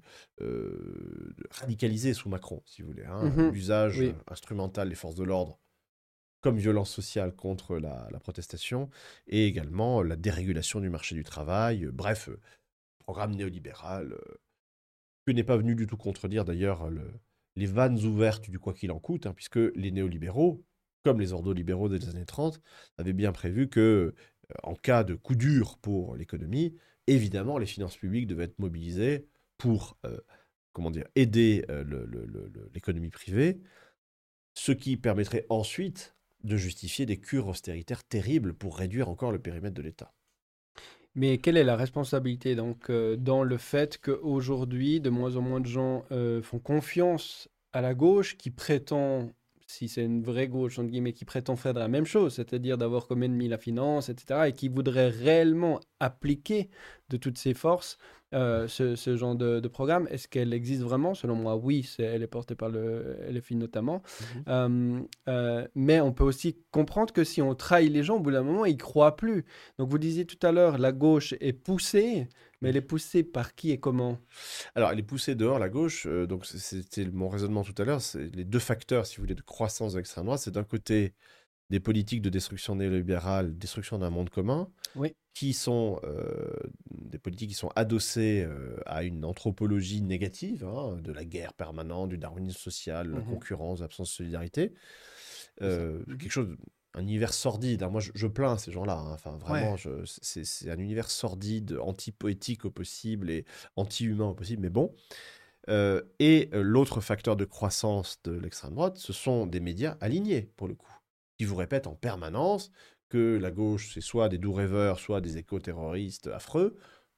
euh, radicalisé sous Macron, si vous voulez, hein. mhm, L'usage oui. instrumental des forces de l'ordre comme violence sociale contre la, la protestation, et également la dérégulation du marché du travail. Euh, Bref, euh, programme néolibéral euh, que n'est pas venu du tout contredire d'ailleurs le- les vannes ouvertes du quoi qu'il en coûte, hein, puisque les néolibéraux, comme les ordolibéraux des années trente, avaient bien prévu que, euh, en cas de coup dur pour l'économie, évidemment, les finances publiques devaient être mobilisées pour, euh, comment dire, aider euh, le- le- le- le- l'économie privée, ce qui permettrait ensuite de justifier des cures austéritaires terribles pour réduire encore le périmètre de l'État. Mais quelle est la responsabilité donc euh, dans le fait qu'aujourd'hui, de moins en moins de gens euh, font confiance à la gauche qui prétend, si c'est une vraie gauche, entre guillemets, qui prétend faire de la même chose, c'est-à-dire d'avoir comme ennemi la finance, et cetera, et qui voudrait réellement appliquer de toutes ces forces, euh, ce, ce genre de, de programme, est-ce qu'elle existe vraiment? Selon moi, oui, c'est, elle est portée par le L F I notamment. Mhm. Euh, euh, mais on peut aussi comprendre que si on trahit les gens, au bout d'un moment, ils ne croient plus. Donc vous disiez tout à l'heure, la gauche est poussée, mais elle est poussée par qui et comment? Alors, elle est poussée dehors, la gauche. euh, donc, c'est- c'était mon raisonnement tout à l'heure. C'est les deux facteurs, si vous voulez, de croissance de l'extrême droite. C'est d'un côté des politiques de destruction néolibérale, destruction d'un monde commun, Oui. qui sont euh, des politiques qui sont adossées euh, à une anthropologie négative, hein, de la guerre permanente, du darwinisme social, de la Mhm. concurrence, de l'absence de solidarité. C'est ça. Euh, Mhm. quelque chose, un univers sordide, hein. Moi, je, je plains ces gens-là, hein. Enfin, Ouais. vraiment, je- c'est c'est un univers sordide, anti-poétique au possible et anti-humain au possible, mais bon. Euh, et euh, l'autre facteur de croissance de l'extrême droite, ce sont des médias alignés, pour le coup, qui vous répètent en permanence que la gauche, c'est soit des doux rêveurs, soit des éco-terroristes affreux,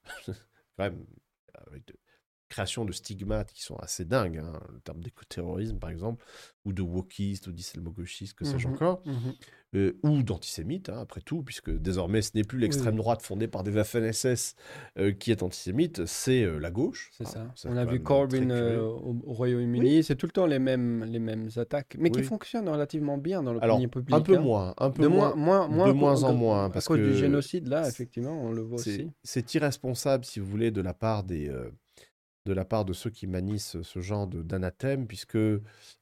quand même, avec de création de stigmates qui sont assez dingues, hein, en termes d'éco-terrorisme, par exemple, ou de wokistes, ou d'islamo-gauchistes, que sais-je Mhm. encore, Mhm. euh, ou d'antisémites, hein, après tout, puisque désormais, ce n'est plus Oui, l'extrême oui. droite fondée par des Waffen-S S euh, qui est antisémite, c'est euh, la gauche. C'est Hein. ça. C'est On a quand vu même euh, très Corbyn euh, curieux. au, au Oui, Royaume-Uni. C'est tout le temps les mêmes, les mêmes attaques, mais qui oui. fonctionnent relativement bien dans l'opinion Alors, un publique, peu hein. moins, un peu De moins, moins, moins, de moins moins qu'au- en que- moins, à parce cause du que génocide, là, effectivement, on le voit c'est aussi. c'est irresponsable, si vous voulez, de la part des, euh, de la part de ceux qui manient ce, ce genre de- d'anathème, puisque euh,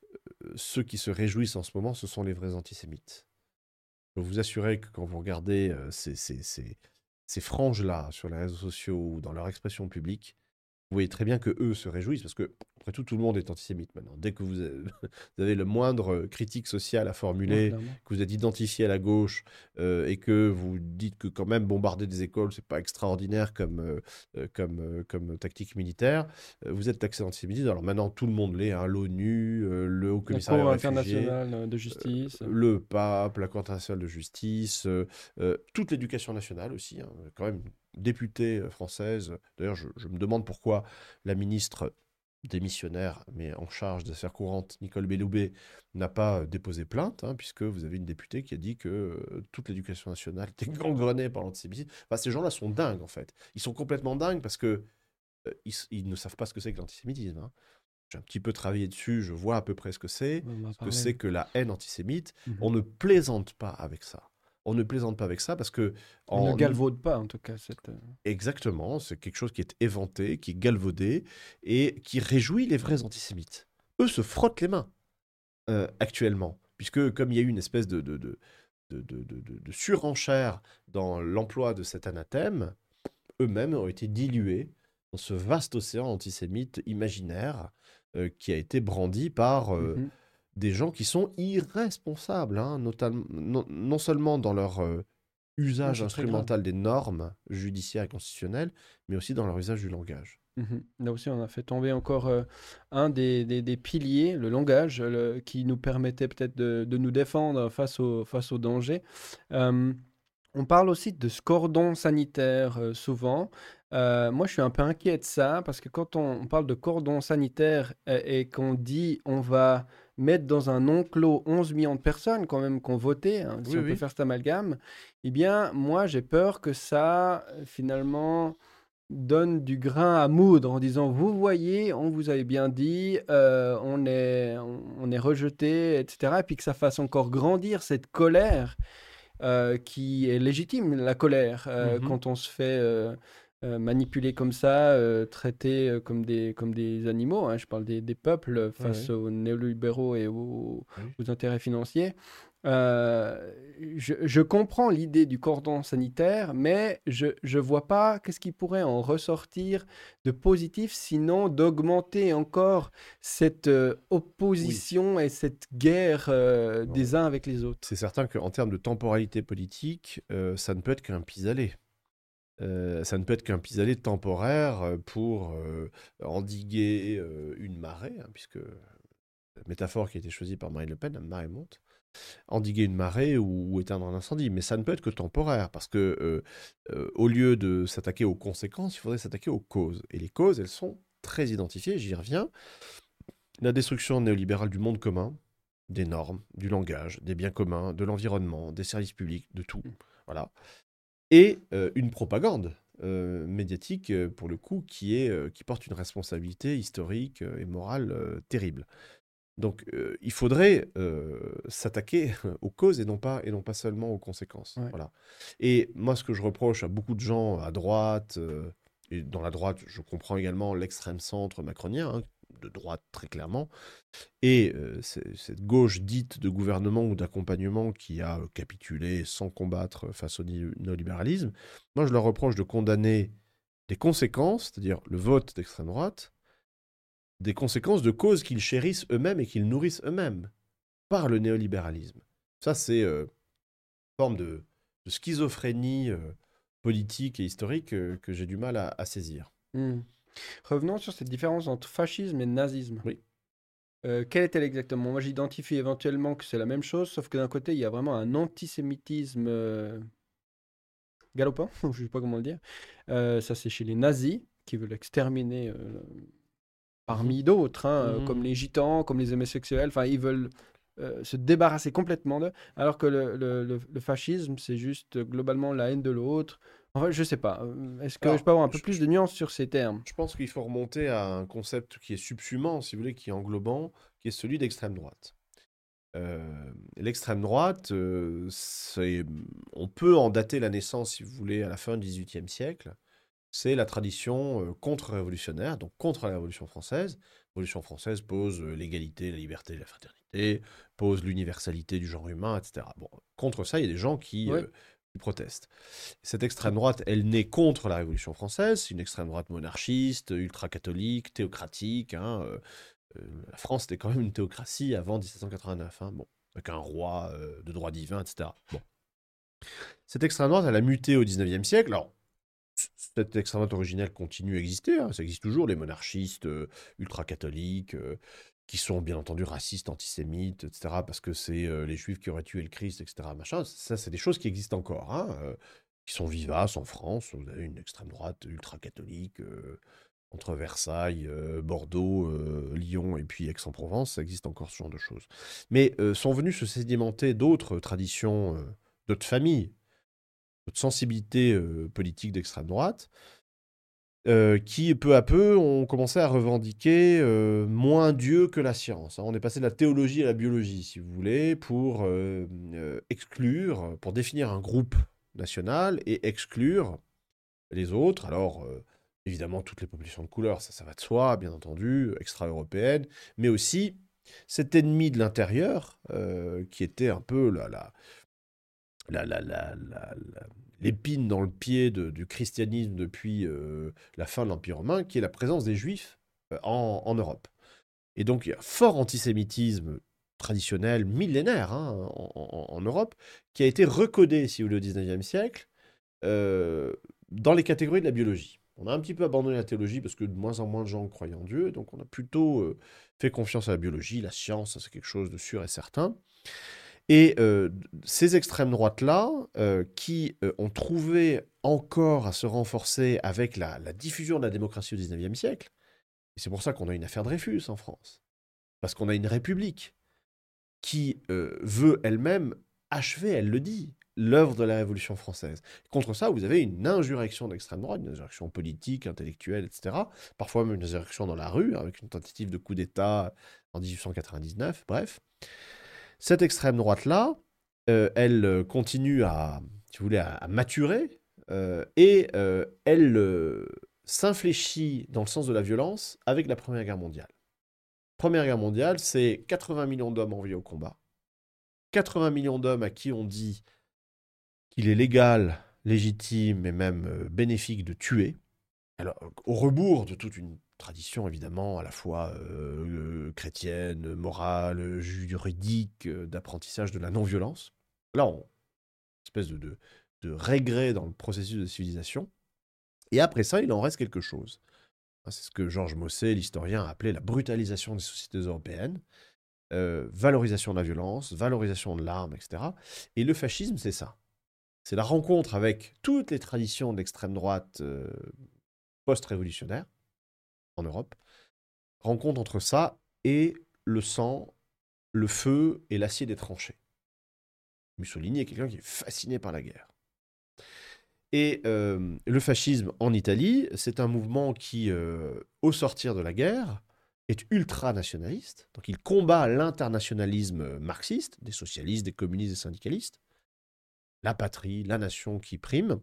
ceux qui se réjouissent en ce moment, ce sont les vrais antisémites. Je peux vous assurer que quand vous regardez euh, ces, ces, ces, ces franges-là sur les réseaux sociaux ou dans leur expression publique, vous voyez très bien que eux se réjouissent parce que, après tout, tout le monde est antisémite maintenant. Dès que vous avez, vous avez le moindre euh, critique sociale à Ouais, formuler, clairement. que vous êtes identifié à la gauche euh, et que vous dites que quand même bombarder des écoles, c'est pas extraordinaire comme, euh, euh, comme, euh, comme tactique militaire, euh, vous êtes taxé d'antisémitisme. Alors maintenant, tout le monde l'est, hein, l'ONU, euh, le Haut La Commissariat aux Cour réfugiés, internationale de justice. le pape, la Cour internationale de justice, euh, euh, toute l'éducation nationale aussi, hein, quand même députée euh, française. D'ailleurs, je, je me demande pourquoi la ministre démissionnaire, mais en charge des affaires courantes, Nicole Belloubet, n'a pas euh, déposé plainte, hein, puisque vous avez une députée qui a dit que euh, toute l'éducation nationale était gangrenée par l'antisémitisme. Enfin, ces gens-là sont dingues, en fait. Ils sont complètement dingues parce que euh, ils, ils ne savent pas ce que c'est que l'antisémitisme. Hein. J'ai un petit peu travaillé dessus, je vois à peu près ce que c'est, On en a ce que parlé. c'est que la haine antisémite. Mhm. On ne plaisante pas avec ça. On ne plaisante pas avec ça parce que Elle ne en galvaude pas, en tout cas, cette... euh, exactement, c'est quelque chose qui est éventé, qui est galvaudé et qui réjouit les vrais antisémites. Eux se frottent les mains euh, actuellement, puisque comme il y a eu une espèce de, de, de, de, de, de- de- de surenchère dans l'emploi de cet anathème, eux-mêmes ont été dilués dans ce vaste océan antisémite imaginaire euh, qui a été brandi par euh, mhm. des gens qui sont irresponsables, hein, notam- non, non seulement dans leur euh, Ouais, usage c'est très grave. instrumental des normes judiciaires et constitutionnelles, mais aussi dans leur usage du langage. Mhm. Là aussi, on a fait tomber encore euh, un des, des- des piliers, le langage, le- qui nous permettait peut-être de, de nous défendre face au, face au danger. Euh, on parle aussi de ce cordon sanitaire euh, souvent. Euh, moi, je suis un peu inquiet de ça parce que quand on, on parle de cordon sanitaire euh, et qu'on dit on va mettre dans un enclos onze millions de personnes quand même qui ont voté, hein, si Oui, on peut oui. faire cet amalgame, eh bien, moi, j'ai peur que ça, euh, finalement donne du grain à moudre en disant vous voyez, on vous avait bien dit, euh, on est, on, on est rejeté, et cetera. Et puis que ça fasse encore grandir cette colère euh, qui est légitime, la colère, euh, Mhm. quand on se fait euh, euh, manipuler comme ça, euh, traiter euh, comme des, comme des animaux. Hein. Je parle des, des peuples Ouais, face ouais. aux néolibéraux et aux, Oui. aux intérêts financiers. Euh, je, je comprends l'idée du cordon sanitaire, mais je ne vois pas qu'est-ce qui pourrait en ressortir de positif, sinon d'augmenter encore cette euh, Oui. opposition et cette guerre euh, Non, des uns avec les autres. c'est certain qu'en termes de temporalité politique, euh, ça ne peut être qu'un pis-aller. Euh, ça ne peut être qu'un pis-aller temporaire euh, pour euh, endiguer euh, une marée, hein, puisque la métaphore qui a été choisie par Marine Le Pen, la marée monte, endiguer une marée ou, ou éteindre un incendie. Mais ça ne peut être que temporaire, parce que euh, euh, au lieu de s'attaquer aux conséquences, il faudrait s'attaquer aux causes. Et les causes, elles sont très identifiées, j'y reviens. La destruction néolibérale du monde commun, des normes, du langage, des biens communs, de l'environnement, des services publics, de tout. Voilà. Et euh, une propagande euh, médiatique, euh, pour le coup, qui, est, euh, qui porte une responsabilité historique euh, et morale euh, terrible. Donc, euh, il faudrait euh, s'attaquer aux causes et non pas, et non pas seulement aux conséquences. Ouais. Voilà. Et moi, ce que je reproche à beaucoup de gens à droite, euh, et dans la droite, je comprends également l'extrême centre macronien, hein, de droite très clairement, et euh, c'est- cette gauche dite de gouvernement ou d'accompagnement qui a euh, capitulé sans combattre face au ni- néolibéralisme, moi, je leur reproche de condamner les conséquences, c'est-à-dire le vote d'extrême droite, des conséquences de causes qu'ils chérissent eux-mêmes et qu'ils nourrissent eux-mêmes par le néolibéralisme. Ça, c'est euh, une forme de, de schizophrénie euh, politique et historique euh, que j'ai du mal à, à saisir. Hmm. Revenons sur cette différence entre fascisme et nazisme. Oui. Euh, quelle est-elle exactement? Moi, j'identifie éventuellement que c'est la même chose, sauf que d'un côté, il y a vraiment un antisémitisme euh, galopant, je ne sais pas comment le dire. Euh, ça, c'est chez les nazis, qui veulent exterminer euh, Mhm. parmi d'autres, hein, euh, comme Mhm. les gitans, comme les homosexuels. Enfin, ils veulent euh, se débarrasser complètement d'eux, alors que le, le- le- le fascisme, c'est juste euh, globalement la haine de l'autre. Enfin, je sais pas. Euh, Est-ce que je Alors, peux avoir un peu je, plus je- de nuances sur ces termes? je pense qu'il faut remonter à un concept qui est subsumant, si vous voulez, qui est englobant, qui est celui d'extrême droite. Euh, l'extrême droite, euh, c'est, on peut en dater la naissance, si vous voulez, à la fin du dix-huitième siècle. C'est la tradition euh, contre-révolutionnaire, donc contre la Révolution française. La Révolution française pose euh, l'égalité, la liberté, la fraternité, pose l'universalité du genre humain, et cetera. Bon, contre ça, il y a des gens qui, Oui. euh, qui protestent. Cette extrême droite, elle naît contre la Révolution française. C'est une extrême droite monarchiste, ultra-catholique, théocratique. Hein, euh, euh, la France était quand même une théocratie avant dix-sept cent quatre-vingt-neuf, hein, bon, avec un roi euh, de droit divin, et cetera. Bon. Cette extrême droite, elle a muté au dix-neuvième siècle. Alors, cette extrême droite originelle continue à exister, hein, ça existe toujours, les monarchistes euh, ultra-catholiques, euh, qui sont bien entendu racistes, antisémites, et cetera, parce que c'est euh, les juifs qui auraient tué le Christ, et cetera. Machin. Ça, c'est des choses qui existent encore, hein, euh, qui sont vivaces en France. Vous avez une extrême droite ultra-catholique euh, entre Versailles, euh, Bordeaux, euh, Lyon et puis Aix-en-Provence, ça existe encore ce genre de choses. Mais euh, sont venus se sédimenter d'autres traditions, euh, d'autres familles, d'autres sensibilités euh, politiques d'extrême droite, euh, qui peu à peu ont commencé à revendiquer euh, moins Dieu que la science, hein. On est passé de la théologie à la biologie, si vous voulez, pour euh, euh, exclure, pour définir un groupe national et exclure les autres. Alors, euh, évidemment, toutes les populations de couleur, ça, ça va de soi, bien entendu, extra-européennes, mais aussi cet ennemi de l'intérieur, euh, qui était un peu la, la, la, la, la, la- la- l'épine dans le pied de- du christianisme depuis euh, la fin de l'Empire romain, qui est la présence des Juifs euh, en, en Europe. Et donc, il y a un fort antisémitisme traditionnel, millénaire, hein, en, en- en Europe, qui a été recodé, si vous voulez, au dix-neuvième siècle, euh, dans les catégories de la biologie. On a un petit peu abandonné la théologie parce que de moins en moins de gens croyaient en Dieu, donc on a plutôt euh, fait confiance à la biologie, la science, ça, c'est quelque chose de sûr et certain. Et euh, ces extrêmes droites-là, euh, qui euh, ont trouvé encore à se renforcer avec la, la diffusion de la démocratie au dix-neuvième siècle, et c'est pour ça qu'on a une affaire Dreyfus en France, parce qu'on a une république qui euh, veut elle-même achever, elle le dit, l'œuvre de la Révolution française. Contre ça, vous avez une insurrection d'extrême droite, une insurrection politique, intellectuelle, et cetera. Parfois même une insurrection dans la rue, avec une tentative de coup d'État en dix-huit cent quatre-vingt-dix-neuf, bref. Cette extrême droite-là, euh, elle euh, continue à, si vous voulez, à, à maturer, euh, et euh, elle euh, s'infléchit dans le sens de la violence avec la Première Guerre mondiale. Première Guerre mondiale, c'est quatre-vingts millions d'hommes envoyés au combat. quatre-vingts millions d'hommes à qui on dit qu'il est légal, légitime et même euh, bénéfique de tuer. Alors, au rebours de toute une tradition, évidemment, à la fois euh, euh, chrétienne, morale, juridique, euh, d'apprentissage de la non-violence. Là, on espèce de, de, de régret dans le processus de civilisation. Et après ça, il en reste quelque chose. C'est ce que Georges Mossé, l'historien, a appelé la brutalisation des sociétés européennes. Euh, valorisation de la violence, valorisation de l'arme, et cetera. Et le fascisme, c'est ça. C'est la rencontre avec toutes les traditions de l'extrême droite euh, post-révolutionnaire en Europe. Rencontre entre ça et le sang, le feu et l'acier des tranchées. Mussolini est quelqu'un qui est fasciné par la guerre. Et euh, le fascisme en Italie, c'est un mouvement qui, euh, au sortir de la guerre, est ultranationaliste. Donc il combat l'internationalisme marxiste, des socialistes, des communistes, des syndicalistes, la patrie, la nation qui prime.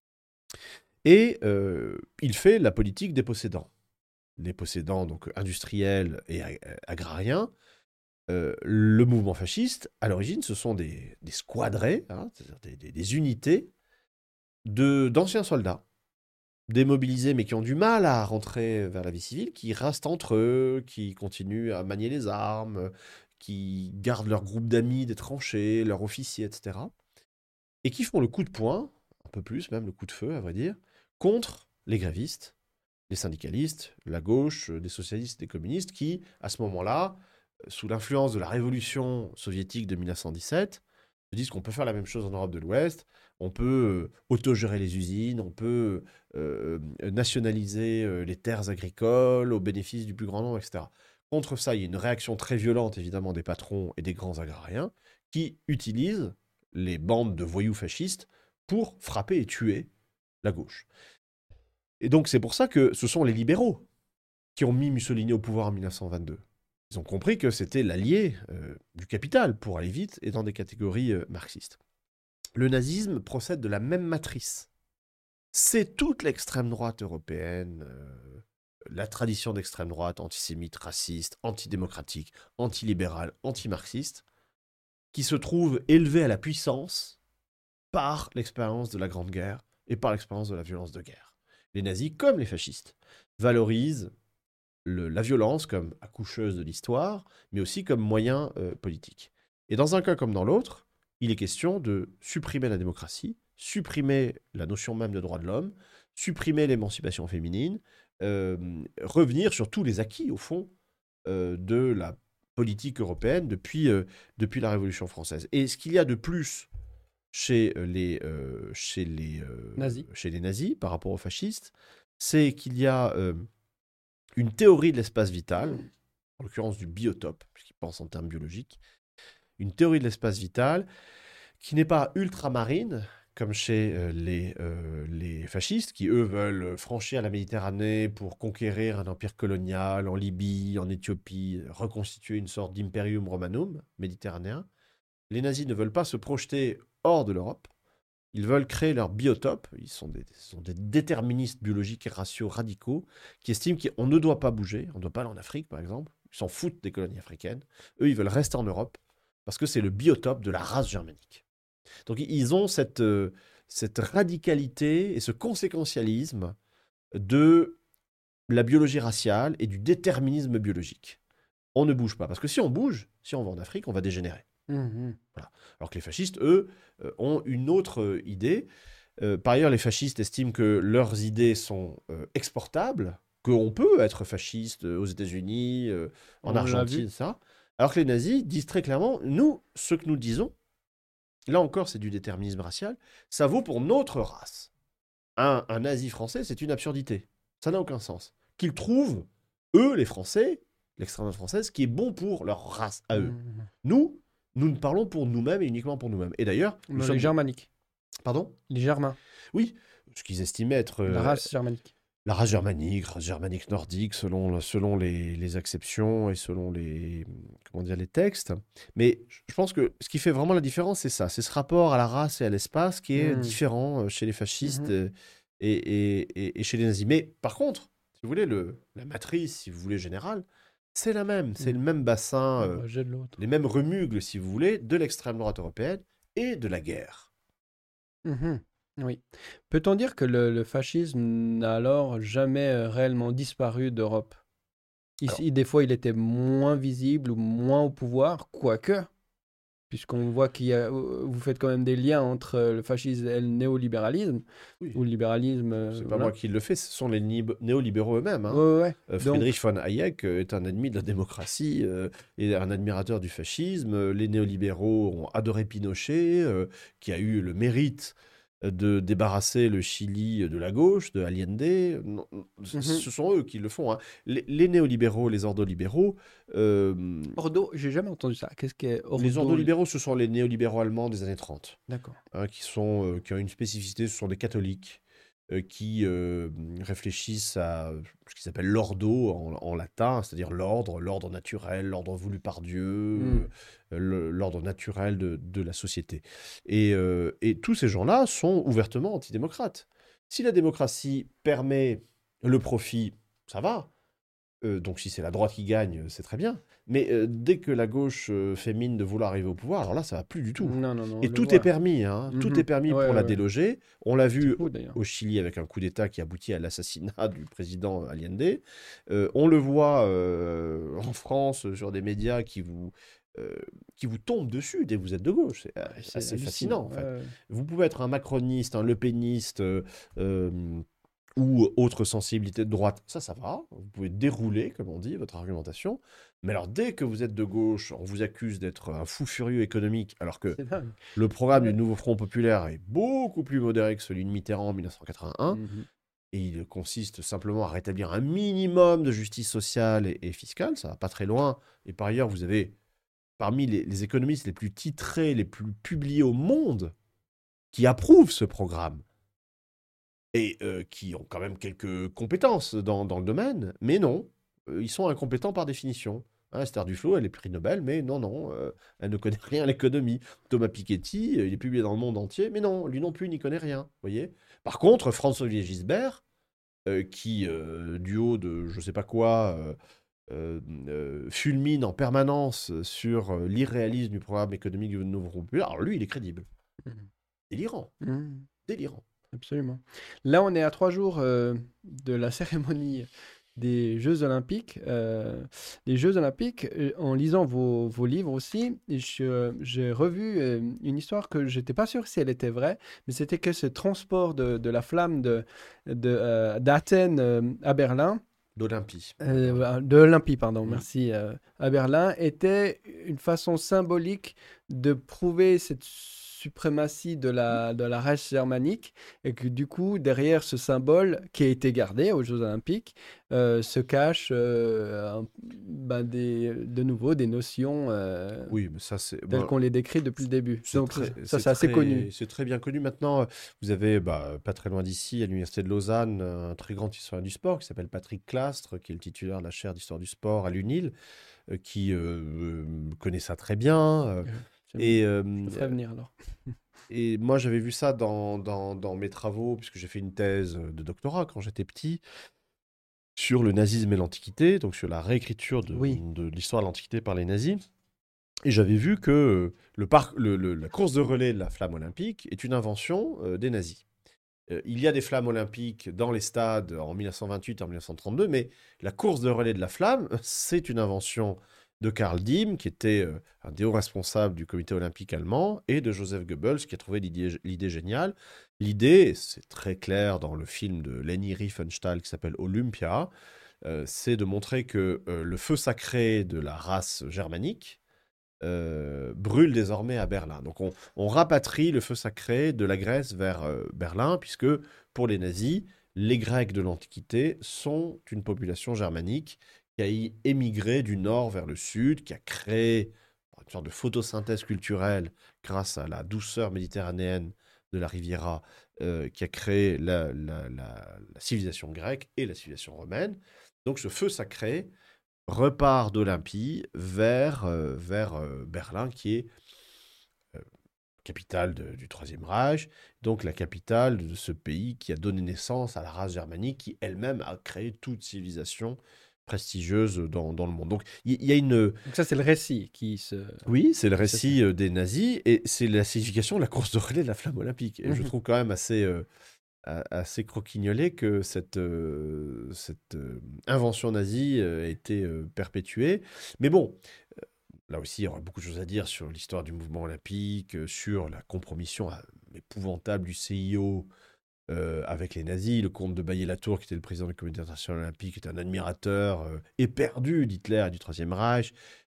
Et euh, il fait la politique des possédants. Les possédants donc industriels et agrariens. Euh, le mouvement fasciste, à l'origine, ce sont des, des squadrés, hein, c'est-à-dire des, des, des unités de, d'anciens soldats, démobilisés mais qui ont du mal à rentrer vers la vie civile, qui restent entre eux, qui continuent à manier les armes, qui gardent leur groupe d'amis des tranchées, leurs officiers, et cetera. Et qui font le coup de poing, un peu plus même le coup de feu à vrai dire, contre les grévistes, les syndicalistes, la gauche, des socialistes, des communistes, qui, à ce moment-là, sous l'influence de la révolution soviétique de mille neuf cent dix-sept, se disent qu'on peut faire la même chose en Europe de l'Ouest, on peut euh, autogérer les usines, on peut euh, nationaliser euh, les terres agricoles au bénéfice du plus grand nombre, et cetera. Contre ça, il y a une réaction très violente, évidemment, des patrons et des grands agrariens qui utilisent les bandes de voyous fascistes pour frapper et tuer la gauche. Et donc, c'est pour ça que ce sont les libéraux qui ont mis Mussolini au pouvoir en mille neuf cent vingt-deux. Ils ont compris que c'était l'allié euh, du capital, pour aller vite, et dans des catégories euh, marxistes. Le nazisme procède de la même matrice. C'est toute l'extrême droite européenne, euh, la tradition d'extrême droite antisémite, raciste, antidémocratique, antilibérale, antimarxiste, qui se trouve élevée à la puissance par l'expérience de la Grande Guerre et par l'expérience de la violence de guerre. Les nazis, comme les fascistes, valorisent Le, la violence comme accoucheuse de l'histoire, mais aussi comme moyen euh, politique. Et dans un cas comme dans l'autre, il est question de supprimer la démocratie, supprimer la notion même de droit de l'homme, supprimer l'émancipation féminine, euh, revenir sur tous les acquis, au fond, euh, de la politique européenne depuis, euh, depuis la Révolution française. Et ce qu'il y a de plus chez les, euh, chez les, euh, Nazi. chez les nazis par rapport aux fascistes, c'est qu'il y a... Euh, une théorie de l'espace vital, en l'occurrence du biotope, puisqu'il pense en termes biologiques, une théorie de l'espace vital qui n'est pas ultramarine, comme chez euh, les, euh, les fascistes, qui eux veulent franchir la Méditerranée pour conquérir un empire colonial en Libye, en Éthiopie, reconstituer une sorte d'imperium romanum méditerranéen. Les nazis ne veulent pas se projeter hors de l'Europe. Ils veulent créer leur biotope. Ils sont des, sont des déterministes biologiques et raciaux radicaux qui estiment qu'on ne doit pas bouger. On ne doit pas aller en Afrique, par exemple. Ils s'en foutent des colonies africaines. Eux, ils veulent rester en Europe parce que c'est le biotope de la race germanique. Donc, ils ont cette, euh, cette radicalité et ce conséquentialisme de la biologie raciale et du déterminisme biologique. On ne bouge pas. Parce que si on bouge, si on va en Afrique, on va dégénérer. Mmh. Voilà. Alors que les fascistes, eux, euh, ont une autre euh, idée. Euh, par ailleurs, les fascistes estiment que leurs idées sont euh, exportables, qu'on peut être fasciste aux États-Unis, euh, en On Argentine, ça. Alors que les nazis disent très clairement, nous, ce que nous disons, là encore, c'est du déterminisme racial, ça vaut pour notre race. Un, un nazi français, c'est une absurdité. Ça n'a aucun sens. Qu'ils trouvent, eux, les Français, l'extrême droite française, qui est bon pour leur race à eux. Mmh. Nous, Nous ne parlons pour nous-mêmes et uniquement pour nous-mêmes. Et d'ailleurs... Nous les sommes... germaniques. Pardon ? Les germains. Oui, ce qu'ils estimaient être... La race germanique. La race germanique, race germanique nordique, selon, selon les, les acceptions et selon les, comment dire, les textes. Mais je pense que ce qui fait vraiment la différence, c'est ça. C'est ce rapport à la race et à l'espace qui est mmh. différent chez les fascistes mmh. et, et, et, et chez les nazis. Mais par contre, si vous voulez, le, la matrice, si vous voulez, générale, c'est la même, c'est mmh. le même bassin, euh, bah, de les mêmes remugles, si vous voulez, de l'extrême droite européenne et de la guerre. Mmh. Oui. Peut-on dire que le, le fascisme n'a alors jamais réellement disparu d'Europe ? Ici, alors, des fois, il était moins visible ou moins au pouvoir, quoique, puisqu'on voit qu'il y a, vous faites quand même des liens entre le fascisme et le néolibéralisme, oui. ou le libéralisme. C'est euh, pas voilà. moi qui le fais, ce sont les néolibéraux eux-mêmes. Hein. Ouais, ouais. Euh, Friedrich Donc... von Hayek est un ennemi de la démocratie euh, et un admirateur du fascisme. Les néolibéraux ont adoré Pinochet, euh, qui a eu le mérite de débarrasser le Chili de la gauche, de Allende. Non, Mhm. ce sont eux qui le font, hein. Les, les néolibéraux, les ordolibéraux, euh, Ordo, j'ai jamais entendu ça. Qu'est-ce qu'est les ordo? ordolibéraux, ce sont les néolibéraux allemands des années trente, D'accord. hein, qui sont, euh, qui ont une spécificité, ce sont des catholiques euh, qui euh, réfléchissent à ce qu'ils appellent l'ordo en, en latin, c'est-à-dire l'ordre, l'ordre naturel, l'ordre voulu par Dieu, Hmm. euh, le- l'ordre naturel de, de la société. Et, euh, et tous ces gens-là sont ouvertement antidémocrates. Si la démocratie permet le profit, ça va. Euh, donc si c'est la droite qui gagne, c'est très bien. Mais euh, dès que la gauche euh, fait mine de vouloir arriver au pouvoir, alors là, ça va plus du tout. Non, non, non, on Et le tout est voit. permis, hein. Tout est Mhm. permis Ouais, pour la ouais. déloger. On l'a C'est vu fou d'ailleurs. au Chili avec un coup d'État qui aboutit à l'assassinat du président Allende. Euh, on le voit euh, en France sur des médias qui vous, euh, qui vous tombent dessus dès que vous êtes de gauche. C'est euh, Ouais, c'est assez hallucinant. fascinant, en Ouais, fait. ouais. Vous pouvez être un macroniste, un lepéniste, euh, euh, ou autre sensibilité de droite, ça, ça va. Vous pouvez dérouler, comme on dit, votre argumentation. Mais alors, dès que vous êtes de gauche, on vous accuse d'être un fou furieux économique, alors que C'est dingue. le programme du Ouais. Nouveau Front Populaire est beaucoup plus modéré que celui de Mitterrand en mille neuf cent quatre-vingt-un, Mhm. et il consiste simplement à rétablir un minimum de justice sociale et, et fiscale, ça va pas très loin. Et par ailleurs, vous avez parmi les, les économistes les plus titrés, les plus publiés au monde, qui approuvent ce programme et euh, qui ont quand même quelques compétences dans, dans le domaine, mais non, euh, ils sont incompétents par définition. Hein, Esther Duflo, elle est prix Nobel, mais non, non, euh, elle ne connaît rien à l'économie. Thomas Piketty, euh, il est publié dans le monde entier, mais non, lui non plus, il n'y connaît rien, voyez. Par contre, François-Xavier Gisbert, euh, qui, euh, du haut de je sais pas quoi, euh, euh, euh, fulmine en permanence sur euh, l'irréalisme du programme économique du Nouveau Front Populaire, alors lui, il est crédible. Mhm. Délirant, Mhm. délirant. Absolument. Là, on est à trois jours euh, de la cérémonie des Jeux Olympiques. Euh, les Jeux Olympiques, euh, en lisant vos, vos livres aussi, et je- j'ai revu euh, une histoire que j'étais pas sûr si elle était vraie, mais c'était que ce transport de, de la flamme de, de, euh, d'Athènes euh, à Berlin, D'Olympie. euh, de Olympie, pardon, Mm. merci, euh, à Berlin, était une façon symbolique de prouver cette suprématie de la, de la race germanique et que du coup, derrière ce symbole qui a été gardé aux Jeux Olympiques, euh, se cachent euh, un- ben, des, de nouveau des notions euh, Oui, mais ça, c'est telles bon, qu'on les décrit depuis le début. c'est Donc ça, très, ça, c'est c'est assez très, connu. c'est très bien connu maintenant. euh, Vous avez, bah, pas très loin d'ici, à l'université de Lausanne, un très grand historien du sport qui s'appelle Patrick Clastres, qui est le titulaire de la chaire d'histoire du sport à l'UNIL, euh, qui euh, euh, connaît ça très bien. euh, Euh, j'aime- et, je euh, le ferai venir alors. et moi, j'avais vu ça dans, dans, dans mes travaux, puisque j'ai fait une thèse de doctorat quand j'étais petit, sur le nazisme et l'Antiquité, donc sur la réécriture de, Oui. de l'histoire de l'Antiquité par les nazis. Et j'avais vu que euh, le parc, le- le- la course de relais de la flamme olympique est une invention euh, des nazis. Euh, il y a des flammes olympiques dans les stades en mille neuf cent vingt-huit et en mille neuf cent trente-deux, mais la course de relais de la flamme, c'est une invention de Karl Diem, qui était euh, un des hauts responsables du comité olympique allemand, et de Joseph Goebbels, qui a trouvé l'idée l'idée géniale. L'idée, c'est très clair dans le film de Leni Riefenstahl qui s'appelle Olympia, euh, c'est de montrer que euh, le feu sacré de la race germanique, euh, brûle désormais à Berlin. Donc on, on rapatrie le feu sacré de la Grèce vers euh, Berlin, puisque pour les nazis, les Grecs de l'Antiquité sont une population germanique qui a y émigré du nord vers le sud, qui a créé une sorte de photosynthèse culturelle grâce à la douceur méditerranéenne de la Riviera, euh, qui a créé la, la- la- la civilisation grecque et la civilisation romaine. Donc ce feu sacré repart d'Olympie vers, euh, vers euh, Berlin, qui est euh, capitale de- du Troisième Reich, donc la capitale de ce pays qui a donné naissance à la race germanique, qui elle-même a créé toute civilisation prestigieuse dans, dans le monde. Donc il y, il y a une... Donc ça, c'est le récit qui se, Oui, c'est le qui se fait. récit euh, des nazis, et c'est la signification de la course de relais de la flamme olympique. Et je Mhm. trouve quand même assez... euh, a- assez croquignolé que cette, euh, cette euh, invention nazie euh, a été euh, perpétuée. Mais bon, là aussi, il y aura beaucoup de choses à dire sur l'histoire du mouvement olympique, euh, sur la compromission euh, épouvantable du C I O euh, avec les nazis. Le comte de Bailly-Latour, qui était le président du comité international olympique, est un admirateur euh, éperdu d'Hitler et du Troisième Reich.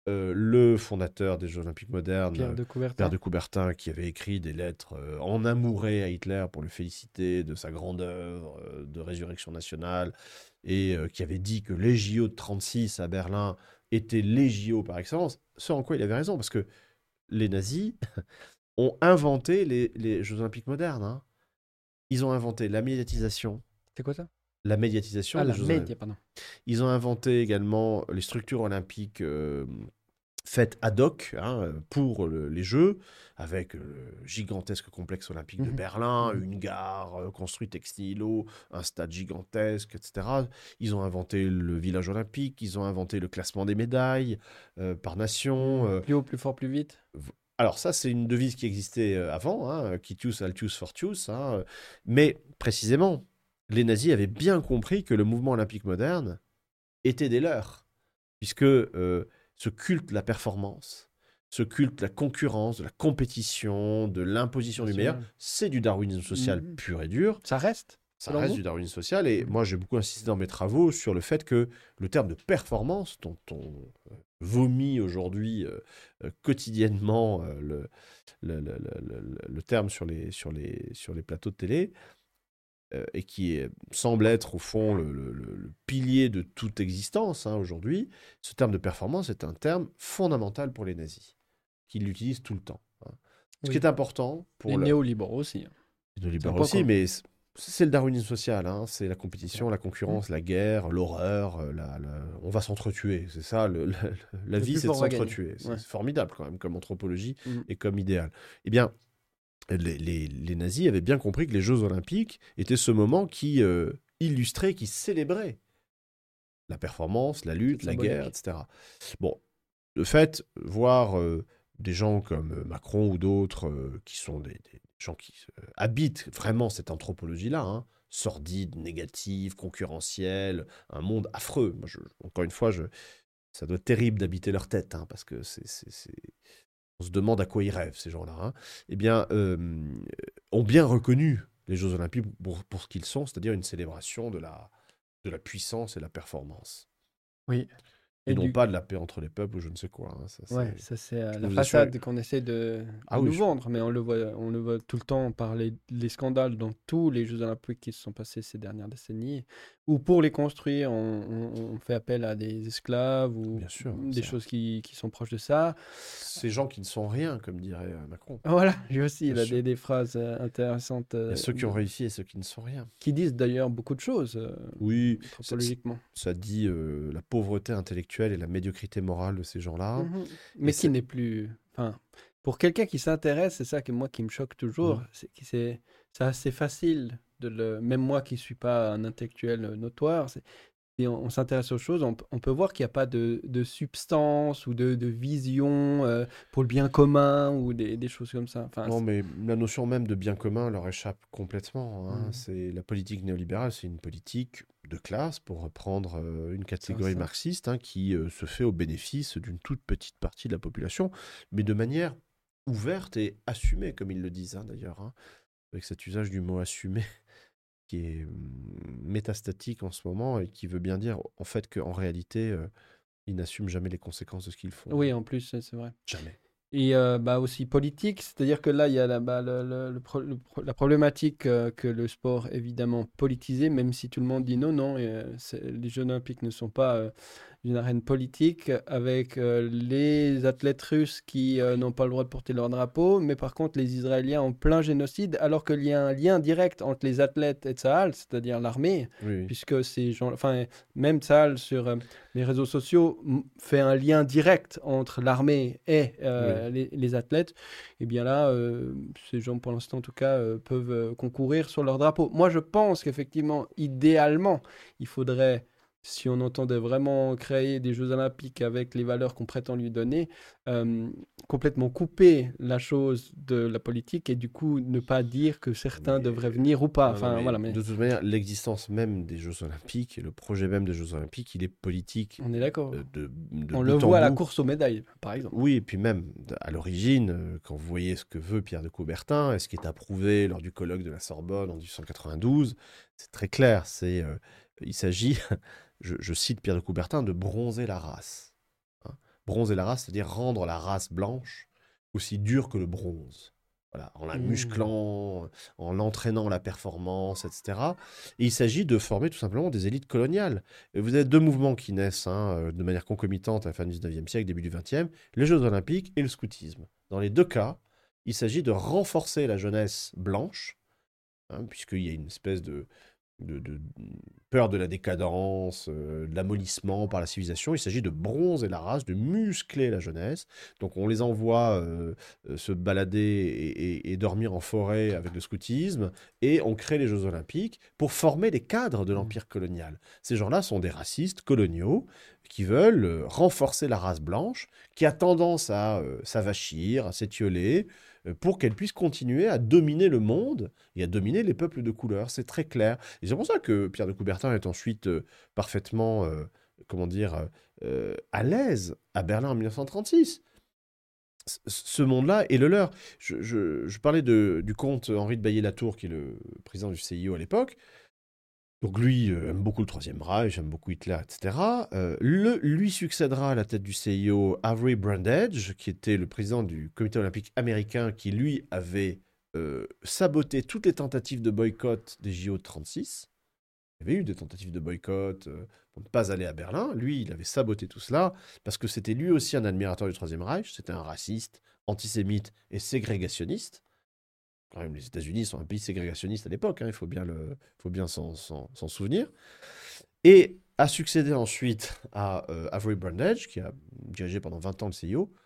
euh, le fondateur des Jeux Olympiques modernes, Pierre euh, de Pierre Coubertin. de Coubertin, qui avait écrit des lettres euh, en amouré à Hitler pour le féliciter de sa grande œuvre euh, de résurrection nationale, et euh, qui avait dit que les J O de trente-six à Berlin étaient les J O par excellence, ce en quoi il avait raison, parce que les nazis ont inventé les, les Jeux Olympiques modernes. Hein. Ils ont inventé la médiatisation, C'est quoi ça? la médiatisation Ah, des la Jeux Olympiques. média, pardon. Ils ont inventé également les structures olympiques euh, faites ad hoc hein, pour le- les Jeux, avec le gigantesque complexe olympique de Mhm. Berlin, Mhm. une gare euh, construite ex nihilo, un stade gigantesque, et cetera. Ils ont inventé le village olympique, ils ont inventé le classement des médailles euh, par nation. Mhm. euh, Plus haut, plus fort, plus vite. v- alors ça, c'est une devise qui existait euh, avant, hein, Quitius, Altius, Fortius, hein, euh, mais précisément, les nazis avaient bien compris que le mouvement olympique moderne était des leurs, puisque euh, ce culte de la performance, ce culte de la concurrence, de la compétition, de l'imposition du meilleur, National. c'est du darwinisme social Mhm. pur et dur. Ça reste, Ça selon reste vous? du darwinisme social. Et Mhm. moi, j'ai beaucoup insisté dans mes travaux sur le fait que le terme de performance, dont on euh, vomit aujourd'hui euh, euh, quotidiennement euh, le, le, le- le- le- le terme sur les, sur, les, sur les plateaux de télé, euh, et qui est- semble être au fond le, le- le- le pilier de toute existence hein, aujourd'hui, ce terme de performance est un terme fondamental pour les nazis, qui l'utilisent tout le temps. Hein. Ce qui Oui. est important Les pour le, néolibéraux aussi. hein. le C'est un libéral point aussi, commun. mais c- c'est le darwinisme social, hein, c'est la C'est compétition, vrai. la Mhm. concurrence, la guerre, l'horreur, euh, la, la- on va s'entretuer, c'est ça, le- la, la Le vie plus c'est de fort va gagner. s'entretuer, c'est Ouais. c'est formidable quand même comme anthropologie Mhm. et comme idéal. Eh bien, les, les- les nazis avaient bien compris que les Jeux Olympiques étaient ce moment qui euh, illustrait, qui célébrait la performance, la lutte, C'est la guerre, symbolique. et cetera. Bon, le fait, voir euh, des gens comme euh, Macron ou d'autres euh, qui sont des, des gens qui euh, habitent vraiment cette anthropologie-là, hein, sordide, négative, concurrentielle, un monde affreux. Moi, je- encore une fois, je, ça doit être terrible d'habiter leur tête, hein, parce que c'est, c'est- c'est- on se demande à quoi ils rêvent, ces gens-là. Hein. Eh bien, euh, ont bien reconnu les Jeux Olympiques pour, pour ce qu'ils sont, c'est-à-dire une célébration de la, de la puissance et de la performance. Oui. Et Et non du... pas de la paix entre les peuples ou je ne sais quoi. Hein. Ça, Ouais, c'est... ça c'est euh, Je peux la vous assurer. façade qu'on essaie de, de Ah oui, nous je- vendre, mais on le voit, on le voit tout le temps par les, les scandales dans tous les Jeux Olympiques qui se sont passés ces dernières décennies. Ou pour les construire, on, on- on fait appel à des esclaves ou bien sûr. des ça- choses qui, qui sont proches de ça. Ces gens qui ne sont rien, comme dirait euh, Macron. Voilà, lui aussi, Bien il a sûr. des, des phrases euh, intéressantes Il y euh, a ceux qui ont de- réussi et ceux qui ne sont rien. qui disent d'ailleurs beaucoup de choses euh, Oui, ça, ça- anthropologiquement. ça dit euh, la pauvreté intellectuelle et la médiocrité morale de ces gens-là. Mhm. Mais c'est- qui n'est plus. Enfin, pour quelqu'un qui s'intéresse, c'est ça que moi qui me choque toujours. Mhm. C'est que c'est c'est assez facile de le. Même moi qui suis pas un intellectuel euh, notoire, c'est- si on, on s'intéresse aux choses, on, p- on peut voir qu'il n'y a pas de, de substance ou de, de vision euh, pour le bien commun ou des, des choses comme ça. Enfin, Non, c'est- mais la notion même de bien commun leur échappe complètement. Hein. Mhm. C'est la politique néolibérale, c'est une politique de classe, pour reprendre euh, une catégorie ça. marxiste, hein, qui euh, se fait au bénéfice d'une toute petite partie de la population, mais de manière ouverte et assumée, comme ils le disent hein, d'ailleurs, hein, avec cet usage du mot assumer qui est hum, métastatique en ce moment et qui veut bien dire en fait qu'en réalité, euh, ils n'assument jamais les conséquences de ce qu'ils font. Oui, en plus, c'est c'est vrai. Jamais. Et euh, bah, aussi politique, c'est-à-dire que là, il y a la, bah, le- le- le pro- le pro- la problématique euh, que le sport est évidemment politisé, même si tout le monde dit non, non, euh, c'est- les Jeux Olympiques ne sont pas euh, une arène politique, avec euh, les athlètes russes qui euh, n'ont pas le droit de porter leur drapeau, mais par contre les Israéliens en plein génocide, alors qu'il y a un lien direct entre les athlètes et Tsahal, c'est-à-dire l'armée, Oui, oui. puisque ces gens, enfin, même Tsahal sur euh, les réseaux sociaux m- fait un lien direct entre l'armée et euh, les, les athlètes, et bien là, euh, ces gens, pour l'instant en tout cas, euh, peuvent euh, concourir sur leur drapeau. Moi, je pense qu'effectivement, idéalement, il faudrait, si on entendait vraiment créer des Jeux Olympiques avec les valeurs qu'on prétend lui donner, euh, complètement couper la chose de la politique et du coup ne pas dire que certains Mais- devraient venir ou pas. Non, non, Enfin, mais voilà, mais De toute manière, l'existence même des Jeux Olympiques et le projet même des Jeux Olympiques, il est politique on est d'accord. euh, de, de On bout le en voit à la bout. course aux médailles, par exemple. Oui, et puis même d- à l'origine, euh, quand vous voyez ce que veut Pierre de Coubertin et ce qui est approuvé lors du colloque de la Sorbonne en mille huit cent quatre-vingt-douze, c'est très clair. C'est, euh, il s'agit, je, je cite Pierre de Coubertin, de bronzer la race. Hein. bronzer la race, c'est-à-dire rendre la race blanche aussi dure que le bronze. Voilà, en la Mmh. musclant, en l'entraînant la performance, et cetera. Et il s'agit de former tout simplement des élites coloniales. Et vous avez deux mouvements qui naissent hein, euh, de manière concomitante à la fin du dix-neuvième siècle, début du vingtième, les Jeux olympiques et le scoutisme. Dans les deux cas, il s'agit de renforcer la jeunesse blanche, hein, puisqu'il y a une espèce de, de, de peur de la décadence, euh, de l'amollissement par la civilisation. Il s'agit de bronzer la race, de muscler la jeunesse. Donc on les envoie euh, euh, se balader et, et- et dormir en forêt avec le scoutisme, et on crée les Jeux olympiques pour former les cadres de Mmh. l'Empire colonial. Ces gens-là sont des racistes coloniaux qui veulent euh, renforcer la race blanche, qui a tendance à euh, s'avachir, à s'étioler, euh, pour qu'elle puisse continuer à dominer le monde et à dominer les peuples de couleur. C'est très clair. Et c'est pour ça que Pierre de Coubertin est ensuite euh, parfaitement, euh, comment dire, euh, euh, à l'aise à Berlin en mille neuf cent trente-six. C- Ce monde-là est le leur. Je, je- je parlais de- du comte Henri de Bailly-Latour, qui est le président du C I O à l'époque. Donc lui euh, aime beaucoup le Troisième Reich, aime beaucoup Hitler, et cetera. Euh, le, lui succédera à la tête du C I O Avery Brundage, qui était le président du Comité olympique américain, qui lui avait euh, saboté toutes les tentatives de boycott des J O de trente-six. Il y avait eu des tentatives de boycott euh, pour ne pas aller à Berlin. Lui, il avait saboté tout cela parce que c'était lui aussi un admirateur du Troisième Reich. C'était un raciste, antisémite et ségrégationniste. Quand même, les États-Unis sont un pays ségrégationniste à l'époque, hein, il faut bien, le, faut bien s'en, s'en- s'en souvenir. Et a succédé ensuite à euh, Avery Brundage, qui a dirigé pendant vingt ans le C I O,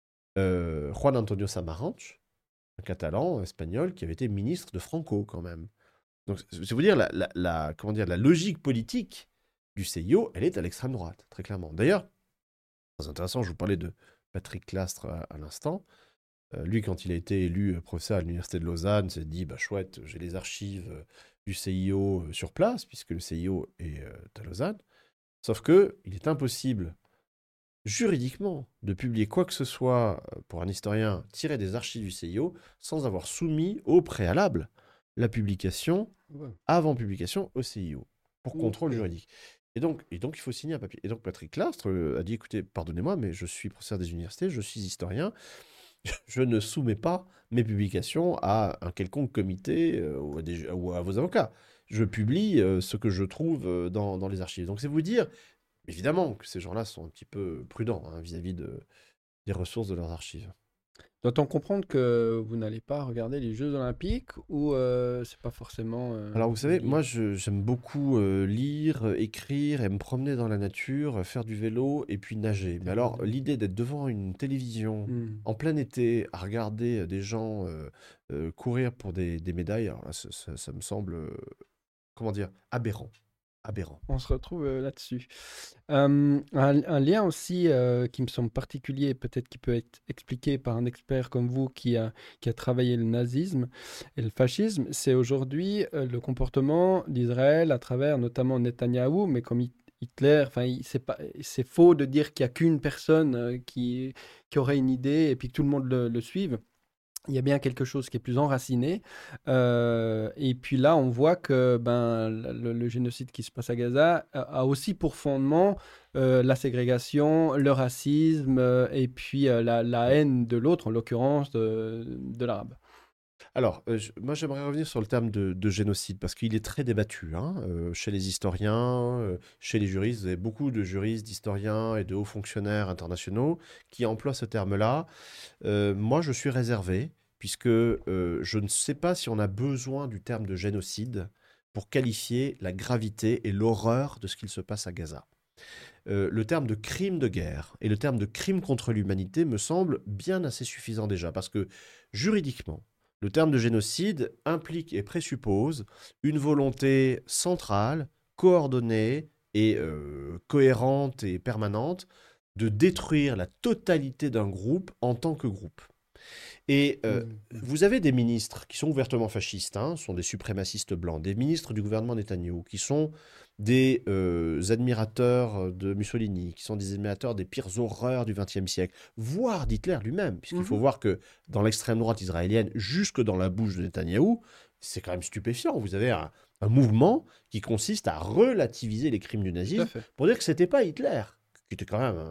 euh, Juan Antonio Samaranch, un catalan, espagnol, qui avait été ministre de Franco quand même. Donc, c'est vous dire, la, la- la- comment dire, la logique politique du C I O, elle est à l'extrême droite, très clairement. D'ailleurs, c'est intéressant, je vous parlais de Patrick Clastres à, à l'instant. Euh, lui, quand il a été élu euh, professeur à l'université de Lausanne, s'est dit, bah chouette, j'ai les archives euh, du C I O euh, sur place, puisque le C I O est euh, à Lausanne. Sauf que il est impossible, juridiquement, de publier quoi que ce soit euh, pour un historien tiré des archives du C I O sans avoir soumis au préalable la publication, Ouais. avant publication, au C I O, pour contrôle Ok. juridique. Et donc, et donc, il faut signer un papier. Et donc, Patrick Clastres euh, a dit, écoutez, pardonnez-moi, mais je suis professeur des universités, je suis historien, je ne soumets pas mes publications à un quelconque comité euh, ou, à des- ou à vos avocats. Je publie euh, ce que je trouve euh, dans, dans les archives. Donc c'est vous dire, évidemment, que ces gens-là sont un petit peu prudents hein, vis-à-vis de, des ressources de leurs archives. Doit-on comprendre que vous n'allez pas regarder les Jeux Olympiques ou euh, c'est pas forcément euh, Alors vous savez, lié? moi je- j'aime beaucoup euh, lire, euh, écrire et me promener dans la nature, euh, faire du vélo et puis nager. Mais alors Terminé. l'idée d'être devant une télévision Hmm. en plein été à regarder euh, des gens euh, euh, courir pour des, des médailles, alors là, ça, ça- ça me semble, euh, comment dire, aberrant. Aberrant. On se retrouve euh, là-dessus. Euh, un, un lien aussi euh, qui me semble particulier, peut-être qui peut être expliqué par un expert comme vous qui a, qui a travaillé le nazisme et le fascisme, c'est aujourd'hui euh, le comportement d'Israël à travers notamment Netanyahou, mais comme Hit- Hitler, enfin, il- c'est pas, c'est faux de dire qu'il n'y a qu'une personne euh, qui, qui aurait une idée et puis que tout le monde le, le suive. Il y a bien quelque chose qui est plus enraciné. Euh, et puis là, on voit que ben, le, le génocide qui se passe à Gaza a, a aussi pour fondement euh, la ségrégation, le racisme euh, et puis euh, la, la haine de l'autre, en l'occurrence de, de l'arabe. Alors, euh, je- moi j'aimerais revenir sur le terme de, de génocide parce qu'il est très débattu hein, euh, chez les historiens, euh, chez les juristes. Vous avez beaucoup de juristes, d'historiens et de hauts fonctionnaires internationaux qui emploient ce terme-là. Euh, moi je suis réservé puisque euh, je ne sais pas si on a besoin du terme de génocide pour qualifier la gravité et l'horreur de ce qu'il se passe à Gaza. Euh, le terme de crime de guerre et le terme de crime contre l'humanité me semblent bien assez suffisants déjà, parce que juridiquement, le terme de génocide implique et présuppose une volonté centrale, coordonnée et euh, cohérente et permanente de détruire la totalité d'un groupe en tant que groupe. Et euh, Mm. vous avez des ministres qui sont ouvertement fascistes, hein, sont des suprémacistes blancs, des ministres du gouvernement Netanyahou qui sont des euh, admirateurs de Mussolini, qui sont des admirateurs des pires horreurs du vingtième siècle, voire d'Hitler lui-même, puisqu'il faut Mhm. voir que dans l'extrême droite israélienne, jusque dans la bouche de Netanyahou, c'est quand même stupéfiant. Vous avez un, un mouvement qui consiste à relativiser les crimes du Tout à nazisme fait. pour dire que c'était pas Hitler, qui était quand même un-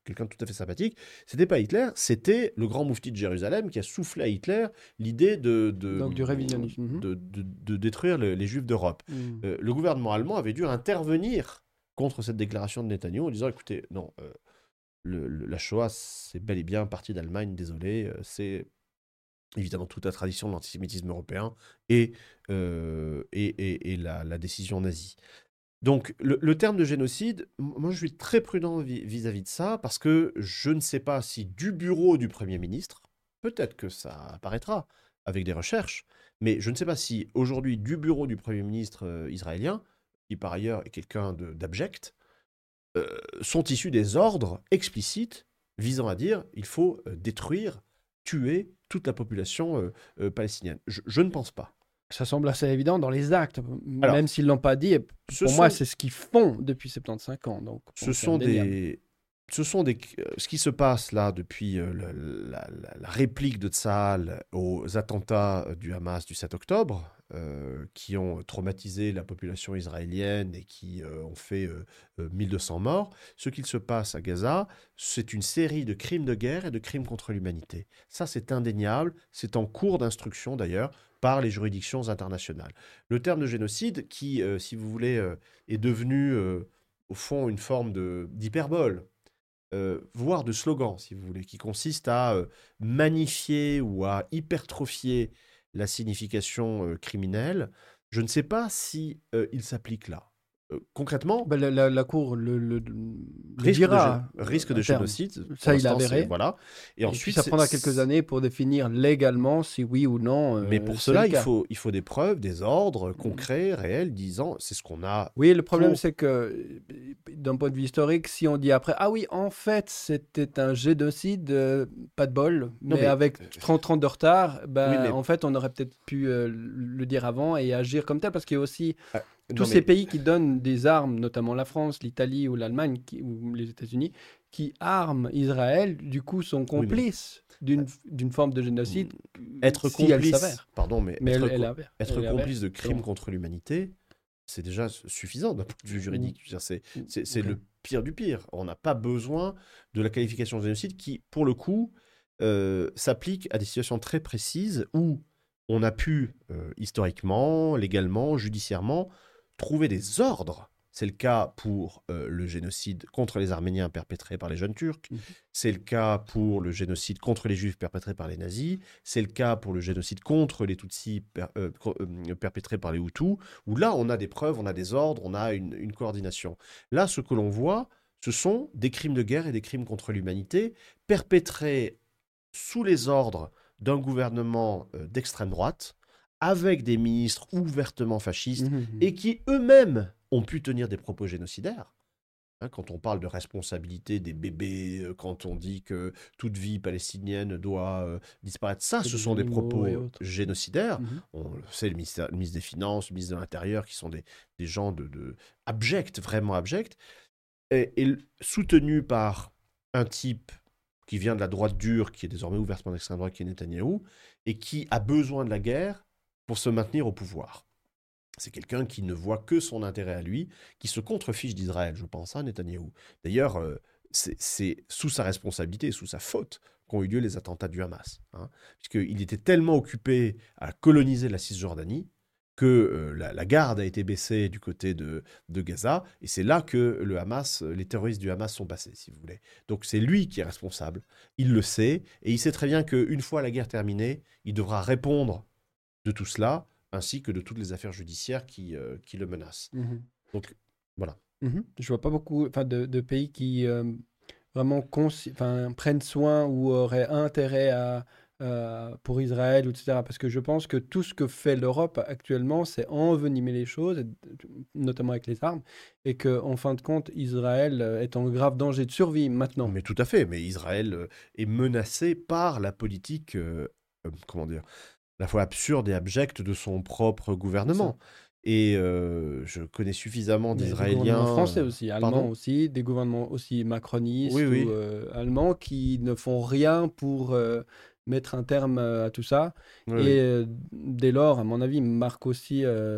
quelqu'un de tout à fait sympathique. C'était pas Hitler, c'était le grand moufti de Jérusalem qui a soufflé à Hitler l'idée de, de, Donc du révisionnisme. Mhm. de, de- de détruire le- les Juifs d'Europe. Mhm. Euh, le gouvernement allemand avait dû intervenir contre cette déclaration de Netanyahou en disant, écoutez, non, euh, le- le- la Shoah, c'est bel et bien partie d'Allemagne, désolé, euh, c'est évidemment toute la tradition de l'antisémitisme européen et, euh, et, et- et la, la décision nazie. Donc, le, le terme de génocide, m- moi je suis très prudent vis- vis-à-vis de ça, parce que je ne sais pas si du bureau du Premier ministre, peut-être que ça apparaîtra avec des recherches, mais je ne sais pas si aujourd'hui du bureau du Premier ministre euh, israélien, qui par ailleurs est quelqu'un de- d'abject, euh, sont issus des ordres explicites visant à dire il faut euh, détruire, tuer toute la population euh, euh, palestinienne. Je, je ne pense pas. Ça semble assez évident dans les actes, Alors, même s'ils ne l'ont pas dit. et ce Pour moi, sont- c'est ce qu'ils font depuis soixante-quinze ans. Donc, Ce bon, c'est sont indéniable. des, ce sont des, euh, ce qui se passe là depuis euh, le- la, la- la réplique de Tsahal aux attentats euh, du Hamas du sept octobre, euh, qui ont traumatisé la population israélienne et qui euh, ont fait euh, euh, mille deux cents morts. Ce qu'il se passe à Gaza, c'est une série de crimes de guerre et de crimes contre l'humanité. Ça, c'est indéniable. C'est en cours d'instruction d'ailleurs par les juridictions internationales. Le terme de génocide, qui, euh, si vous voulez, euh, est devenu euh, au fond une forme de- d'hyperbole, euh, voire de slogan, si vous voulez, qui consiste à euh, magnifier ou à hypertrophier la signification euh, criminelle. Je ne sais pas si euh, il s'applique là. Euh, concrètement, Ben, la, la- la Cour le, le- le risque de, dira, gé- risque euh, de à terme. génocide. pour Ça, il a l'instant, c'est- avéré. Voilà. Et Et puis, ensuite, ça c'est- prendra quelques années pour définir légalement si oui ou non. euh, Mais pour c'est cela, le il cas. faut, il faut des preuves, des ordres concrets, réels, disant c'est ce qu'on a. Oui, le problème, pour- c'est que euh, d'un point de vue historique, si on dit après, ah oui, en fait, c'était un génocide, euh, pas de bol, mais, mais, avec euh, trente ans de retard, ben, Oui, mais- en fait, on aurait peut-être pu euh, le dire avant et agir comme tel, parce qu'il y a aussi Ah, tous non, ces mais- pays qui donnent des armes, notamment la France, l'Italie ou l'Allemagne qui- ou les États-Unis, qui arment Israël, du coup, sont mais- complices d'une d'une forme de génocide. Être si elle complice, s'avère. pardon, mais, Mais être, elle, elle co- avère. être Elle avère, complice de c'est crimes bon. contre l'humanité, c'est déjà suffisant d'un point de vue juridique. Je veux dire, C'est c'est- c'est Ok. le pire du pire. On n'a pas besoin de la qualification de génocide qui, pour le coup, euh, s'applique à des situations très précises où on a pu, euh, historiquement, légalement, judiciairement, trouver des ordres. C'est le cas pour euh, le génocide contre les Arméniens perpétré par les jeunes Turcs. Mhm. C'est le cas pour le génocide contre les Juifs perpétré par les nazis. C'est le cas pour le génocide contre les Tutsis per- euh, co- euh, perpétré par les Hutus, où là, on a des preuves, on a des ordres, on a une, une coordination. Là, ce que l'on voit, ce sont des crimes de guerre et des crimes contre l'humanité perpétrés sous les ordres d'un gouvernement euh, d'extrême droite, avec des ministres ouvertement fascistes, Mhm. et qui eux-mêmes ont pu tenir des propos génocidaires. Hein, quand on parle de responsabilité des bébés, euh, quand on dit que toute vie palestinienne doit euh, disparaître, ça, Et ce des sont des animaux propos et autres. génocidaires. Mhm. On le sait, le ministère, le ministre des Finances, le ministre de l'Intérieur, qui sont des, des gens de, de abjects, vraiment abjects, et, et soutenus par un type qui vient de la droite dure, qui est désormais ouvertement d'extrême droite, qui est Netanyahou, et qui a besoin de la guerre pour se maintenir au pouvoir. C'est quelqu'un qui ne voit que son intérêt à lui, qui se contrefiche d'Israël, je pense, à Netanyahou. D'ailleurs, euh, c'est c'est sous sa responsabilité, sous sa faute, qu'ont eu lieu les attentats du Hamas. Hein, puisqu'il était tellement occupé à coloniser la Cisjordanie que euh, la, la garde a été baissée du côté de, de Gaza, et c'est là que le Hamas, les terroristes du Hamas sont passés, si vous voulez. Donc c'est lui qui est responsable, il le sait, et il sait très bien qu'une fois la guerre terminée, il devra répondre de tout cela, ainsi que de toutes les affaires judiciaires qui, euh, qui le menacent. Mhm. Donc, voilà. Mhm. Je vois pas beaucoup enfin, de, de pays qui euh, vraiment consci- enfin, prennent soin ou auraient intérêt à, à- pour Israël, et cetera. Parce que je pense que tout ce que fait l'Europe actuellement, c'est envenimer les choses, et- notamment avec les armes, et qu'en fin de compte, Israël euh, est en grave danger de survie maintenant. Mais tout à fait, mais Israël euh, est menacé par la politique, euh, euh, comment dire, à la fois absurde et abjecte de son propre gouvernement. Et euh, je connais suffisamment Mais des d'Israéliens... gouvernements français aussi, allemands Pardon aussi, des gouvernements aussi macronistes Oui, oui. ou euh, allemands qui ne font rien pour euh, mettre un terme euh, à tout ça. Oui, Et oui. euh, dès lors, à mon avis, marque aussi euh,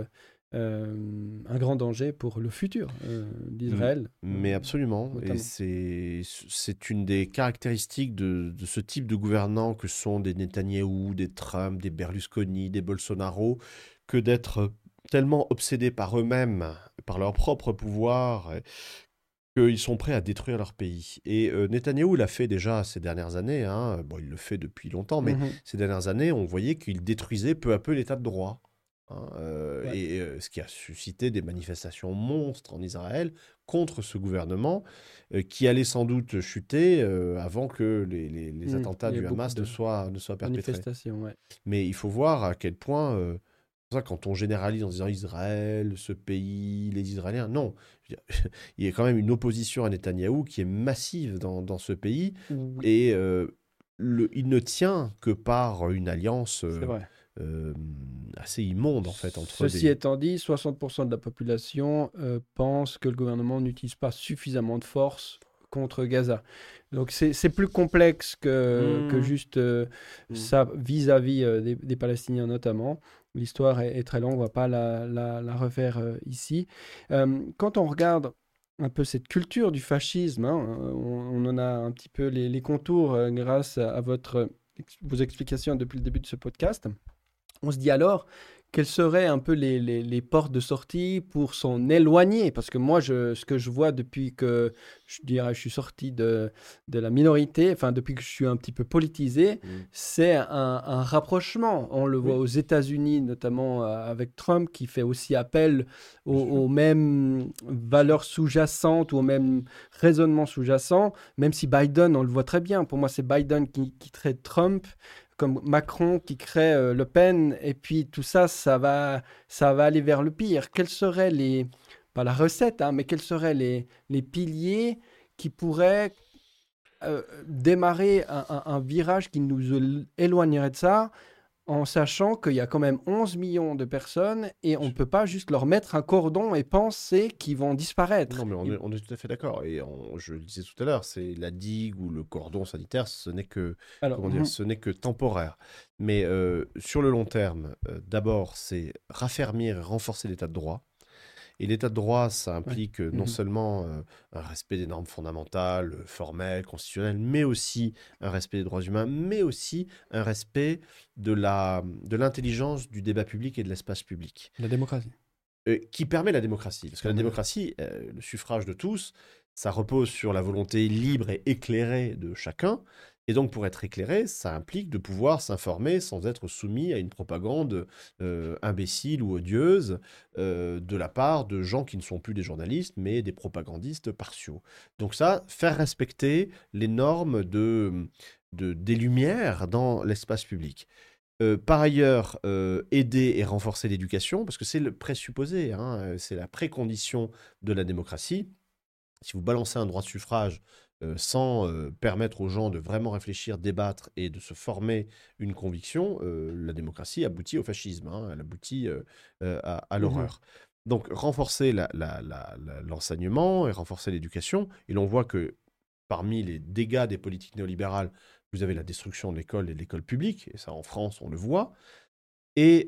euh, un grand danger pour le futur euh, M- d'Israël, euh, Mais absolument, et notamment. c'est c'est une des caractéristiques de, de ce type de gouvernants que sont des Netanyahou, des Trump, des Berlusconi, des Bolsonaro, que d'être tellement obsédés par eux-mêmes, par leur propre pouvoir, et qu'ils sont prêts à détruire leur pays. Et euh, Netanyahou l'a fait déjà ces dernières années, hein. Bon, il le fait depuis longtemps, mais Mhm. ces dernières années, on voyait qu'il détruisait peu à peu l'état de droit, hein, euh, Ouais. et euh, ce qui a suscité des manifestations monstres en Israël contre ce gouvernement, euh, qui allait sans doute chuter euh, avant que les, les- les Mhm. attentats Il y a du beaucoup Hamas ne de soient, ne soient perpétrés. manifestations, ouais. Mais il faut voir à quel point, euh, c'est pour ça, quand on généralise en disant Israël, ce pays, les Israéliens, non. Je veux dire, il y a quand même une opposition à Netanyahou qui est massive dans, dans ce pays, Oui, et euh, le, il ne tient que par une alliance c'est euh, vrai. euh, assez immonde, en fait, entre Ceci des... étant dit, soixante pour cent de la population euh, pense que le gouvernement n'utilise pas suffisamment de force contre Gaza. Donc c'est c'est plus complexe que, que Hmm, juste euh, hmm. ça vis-à-vis euh, des, des Palestiniens notamment. L'histoire est, est très longue, on ne va pas la, la- la refaire euh, ici. Euh, quand on regarde un peu cette culture du fascisme, hein, on, on en a un petit peu les, les contours euh, grâce à votre, vos explications depuis le début de ce podcast. On se dit alors, quelles seraient un peu les, les- les portes de sortie pour s'en éloigner? Parce que moi, je, ce que je vois depuis que je dirais, je suis sorti de, de la minorité, enfin depuis que je suis un petit peu politisé, Hmm. c'est un, un rapprochement. On le voit Oui, aux États-Unis, notamment euh, avec Trump, qui fait aussi appel aux, bien sûr. aux mêmes valeurs sous-jacentes ou aux mêmes raisonnements sous-jacents, même si Biden, on le voit très bien. Pour moi, c'est Biden qui, qui traite Trump comme Macron qui crée euh, Le Pen, et puis tout ça, ça va, ça va aller vers le pire. Quels seraient les, pas la recette, hein, mais quels seraient les, les piliers qui pourraient euh, démarrer un, un- un virage qui nous él- éloignerait de ça, en sachant qu'il y a quand même onze millions de personnes et on ne peut pas juste leur mettre un cordon et penser qu'ils vont Non, disparaître. mais on Ils- est, on est tout à fait d'accord. Et on- je le disais tout à l'heure, c'est la digue ou le cordon sanitaire, ce n'est que, Alors, comment dire, mhm, ce n'est que temporaire. Mais euh, sur le long terme, euh, d'abord, c'est raffermir et renforcer l'état de droit. Et l'état de droit, ça ouais, implique euh, non mhm, seulement euh, un respect des normes fondamentales, euh, formelles, constitutionnelles, mais aussi un respect des droits humains, mais aussi un respect de la, de l'intelligence du débat public et de l'espace public, la démocratie. euh, qui permet la démocratie. Parce que la Permet la- démocratie, euh, le suffrage de tous, ça repose sur la volonté libre et éclairée de chacun. Et donc, pour être éclairé, ça implique de pouvoir s'informer sans être soumis à une propagande euh, imbécile ou odieuse euh, de la part de gens qui ne sont plus des journalistes, mais des propagandistes partiaux. Donc ça, faire respecter les normes de, de, des lumières dans l'espace public. Euh, par ailleurs, euh, aider et renforcer l'éducation, parce que c'est le présupposé, hein, euh, c'est la précondition de la démocratie. Si vous balancez un droit de suffrage euh, sans euh, permettre aux gens de vraiment réfléchir, débattre et de se former une conviction, euh, la démocratie aboutit au fascisme, hein, elle aboutit euh, euh, à, à Mhm. l'horreur. Donc renforcer la- la- la- la- l'enseignement et renforcer l'éducation, et l'on voit que parmi les dégâts des politiques néolibérales, vous avez la destruction de l'école et de l'école publique, et ça en France on le voit, et,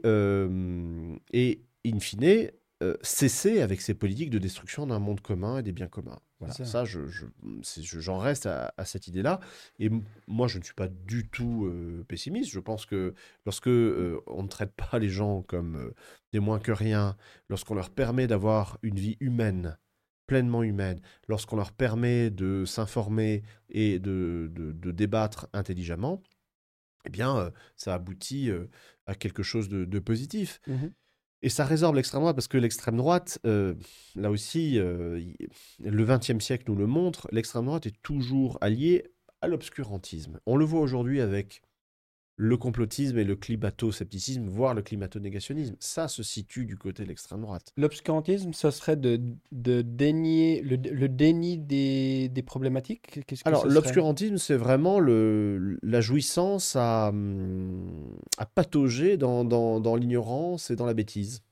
euh, et in fine, euh, cesser avec ces politiques de destruction d'un monde commun et des biens communs. C'est Voilà, ça. ça, je, je- c'est- je- j'en reste à, à cette idée-là. Et m- moi, je ne suis pas du tout euh, pessimiste. Je pense que lorsque euh, on ne traite pas les gens comme euh, des moins que rien, lorsqu'on leur permet d'avoir une vie humaine, pleinement humaine, lorsqu'on leur permet de s'informer et de, de- de débattre intelligemment, eh bien, euh, ça aboutit euh, à quelque chose de, de positif. Mhm. Et ça résorbe l'extrême droite, parce que l'extrême droite, euh, là aussi, euh, y- le vingtième siècle nous le montre, l'extrême droite est toujours alliée à l'obscurantisme. On le voit aujourd'hui avec le complotisme et le climato-scepticisme, voire le climato-négationnisme. Ça se situe du côté de l'extrême droite. L'obscurantisme, ça serait de, de dénier, le, le déni des, des problématiques. Qu'est-ce que Alors, ce serait? l'obscurantisme, c'est vraiment le, la jouissance à, hum, à patauger dans, dans, dans l'ignorance et dans la bêtise.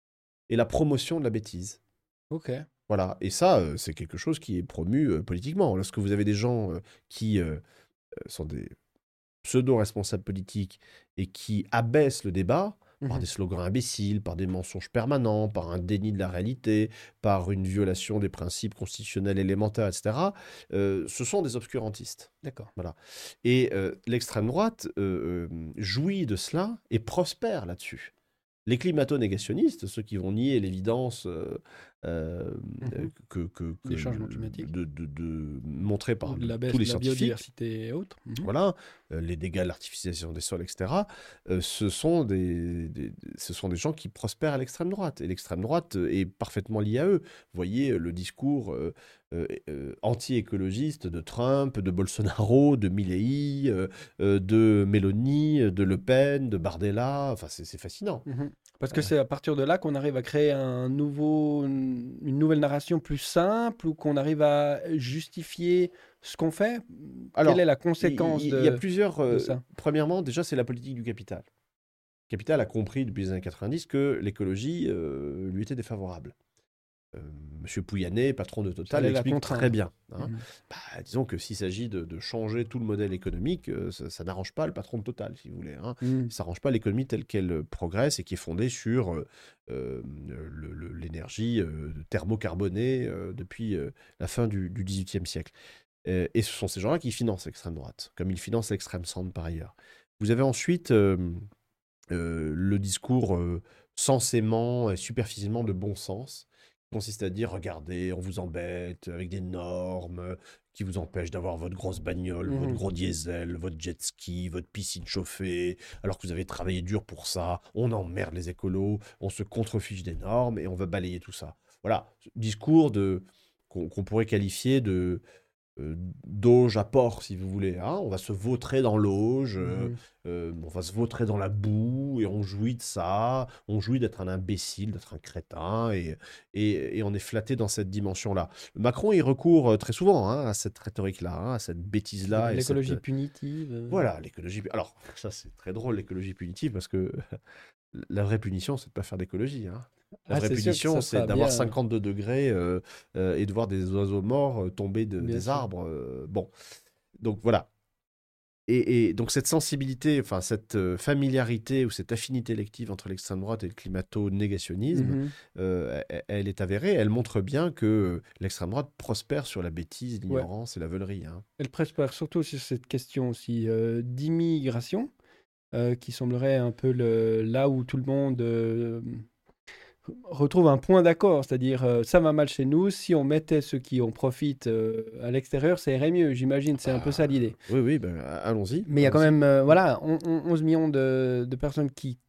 Et la promotion de la bêtise. Ok. Voilà, et ça, euh, c'est quelque chose qui est promu euh, politiquement. Lorsque vous avez des gens euh, qui euh, sont des pseudo-responsables politiques et qui abaissent le débat, par Mhm. des slogans imbéciles, par des mensonges permanents, par un déni de la réalité, par une violation des principes constitutionnels élémentaires, et cetera, euh, ce sont des obscurantistes. D'accord. Voilà. Et euh, l'extrême droite euh, euh, jouit de cela et prospère là-dessus. Les climato-négationnistes, ceux qui vont nier l'évidence euh, euh, Mhm. que, que, que Des changements le- climatiques de, de- de- montrée ou par de le- la tous baisse les de la scientifiques, biodiversité et autres. Mhm. voilà, euh, les dégâts de l'artificialisation des sols, et cetera, euh, ce sont des, des- ce sont des gens qui prospèrent à l'extrême droite. Et l'extrême droite euh, est parfaitement liée à eux. Vous voyez euh, le discours euh, euh, euh, anti-écologiste de Trump, de Bolsonaro, de Milley, euh, euh, de Meloni, de Le Pen, de Bardella. Enfin, c'est c'est fascinant. Mhm. Parce que Euh, c'est à partir de là qu'on arrive à créer un nouveau, une nouvelle narration plus simple ou qu'on arrive à justifier ce qu'on fait. Quelle est alors, la il conséquence il- il y a de, plusieurs. de euh, ça? premièrement, déjà, c'est la politique du capital. Le capital a compris depuis les années quatre-vingt-dix que l'écologie euh, lui était défavorable. Euh, Monsieur Pouyanné, patron de Ça Total, allait la l'explique très contraindre. bien, hein. Mhm. Bah, disons que s'il s'agit de, de changer tout le modèle économique, euh, ça, ça n'arrange pas le patron de Total, si vous voulez, hein. Mhm. Ça n'arrange pas l'économie telle qu'elle euh, progresse et qui est fondée sur euh, euh, le- le- l'énergie euh, thermocarbonée euh, depuis euh, la fin du, du dix-huitième siècle. Euh, et ce sont ces gens-là qui financent l'extrême droite, comme ils financent l'extrême centre par ailleurs. Vous avez ensuite euh, euh, le discours euh, sensément et superficiellement de bon sens, qui consiste à dire, regardez, on vous embête avec des normes euh, qui vous empêchent d'avoir votre grosse bagnole, votre Mhm. gros diesel, votre jet ski, votre piscine chauffée, alors que vous avez travaillé dur pour ça, on emmerde les écolos, on se contrefiche des normes et on va balayer tout ça. Voilà, discours de qu'on qu'on pourrait qualifier de euh, d'auge à port, si vous voulez, hein. On va se vautrer dans l'auge, euh, Mhm. euh, on va se vautrer dans la boue, et on jouit de ça, on jouit d'être un imbécile, d'être un crétin, et, et, et on est flatté dans cette dimension-là. Macron, il recourt euh, très souvent hein, à cette rhétorique-là, hein, à cette De bêtise-là, et cette... l'écologie punitive. euh. Voilà, l'écologie... Alors, ça c'est très drôle, l'écologie punitive, parce que la vraie punition, c'est de pas faire d'écologie, hein. La Ah, vraie c'est sûr que punition, ça c'est sera d'avoir bien, cinquante-deux degrés euh, euh, et de voir des oiseaux morts euh, tomber de- bien des sûr. arbres. euh, bon, donc voilà. Et, et donc cette sensibilité, enfin cette euh, familiarité ou cette affinité élective entre l'extrême droite et le climato-négationnisme, Mhm. euh, elle, elle est avérée. Elle montre bien que euh, l'extrême droite prospère sur la bêtise, Ouais. l'ignorance et la veulerie, hein. Elle prospère surtout sur cette question aussi euh, d'immigration, euh, qui semblerait un peu le, là où tout le monde euh, retrouve un point d'accord, c'est-à-dire euh, ça va mal chez nous, si on mettait ceux qui en profitent euh, à l'extérieur, ça irait mieux, j'imagine, c'est un peu ça Bah, l'idée. oui, oui, ben, allons-y, Mais il y a quand allons-y. même euh, voilà, on- on- onze millions de, de personnes qui,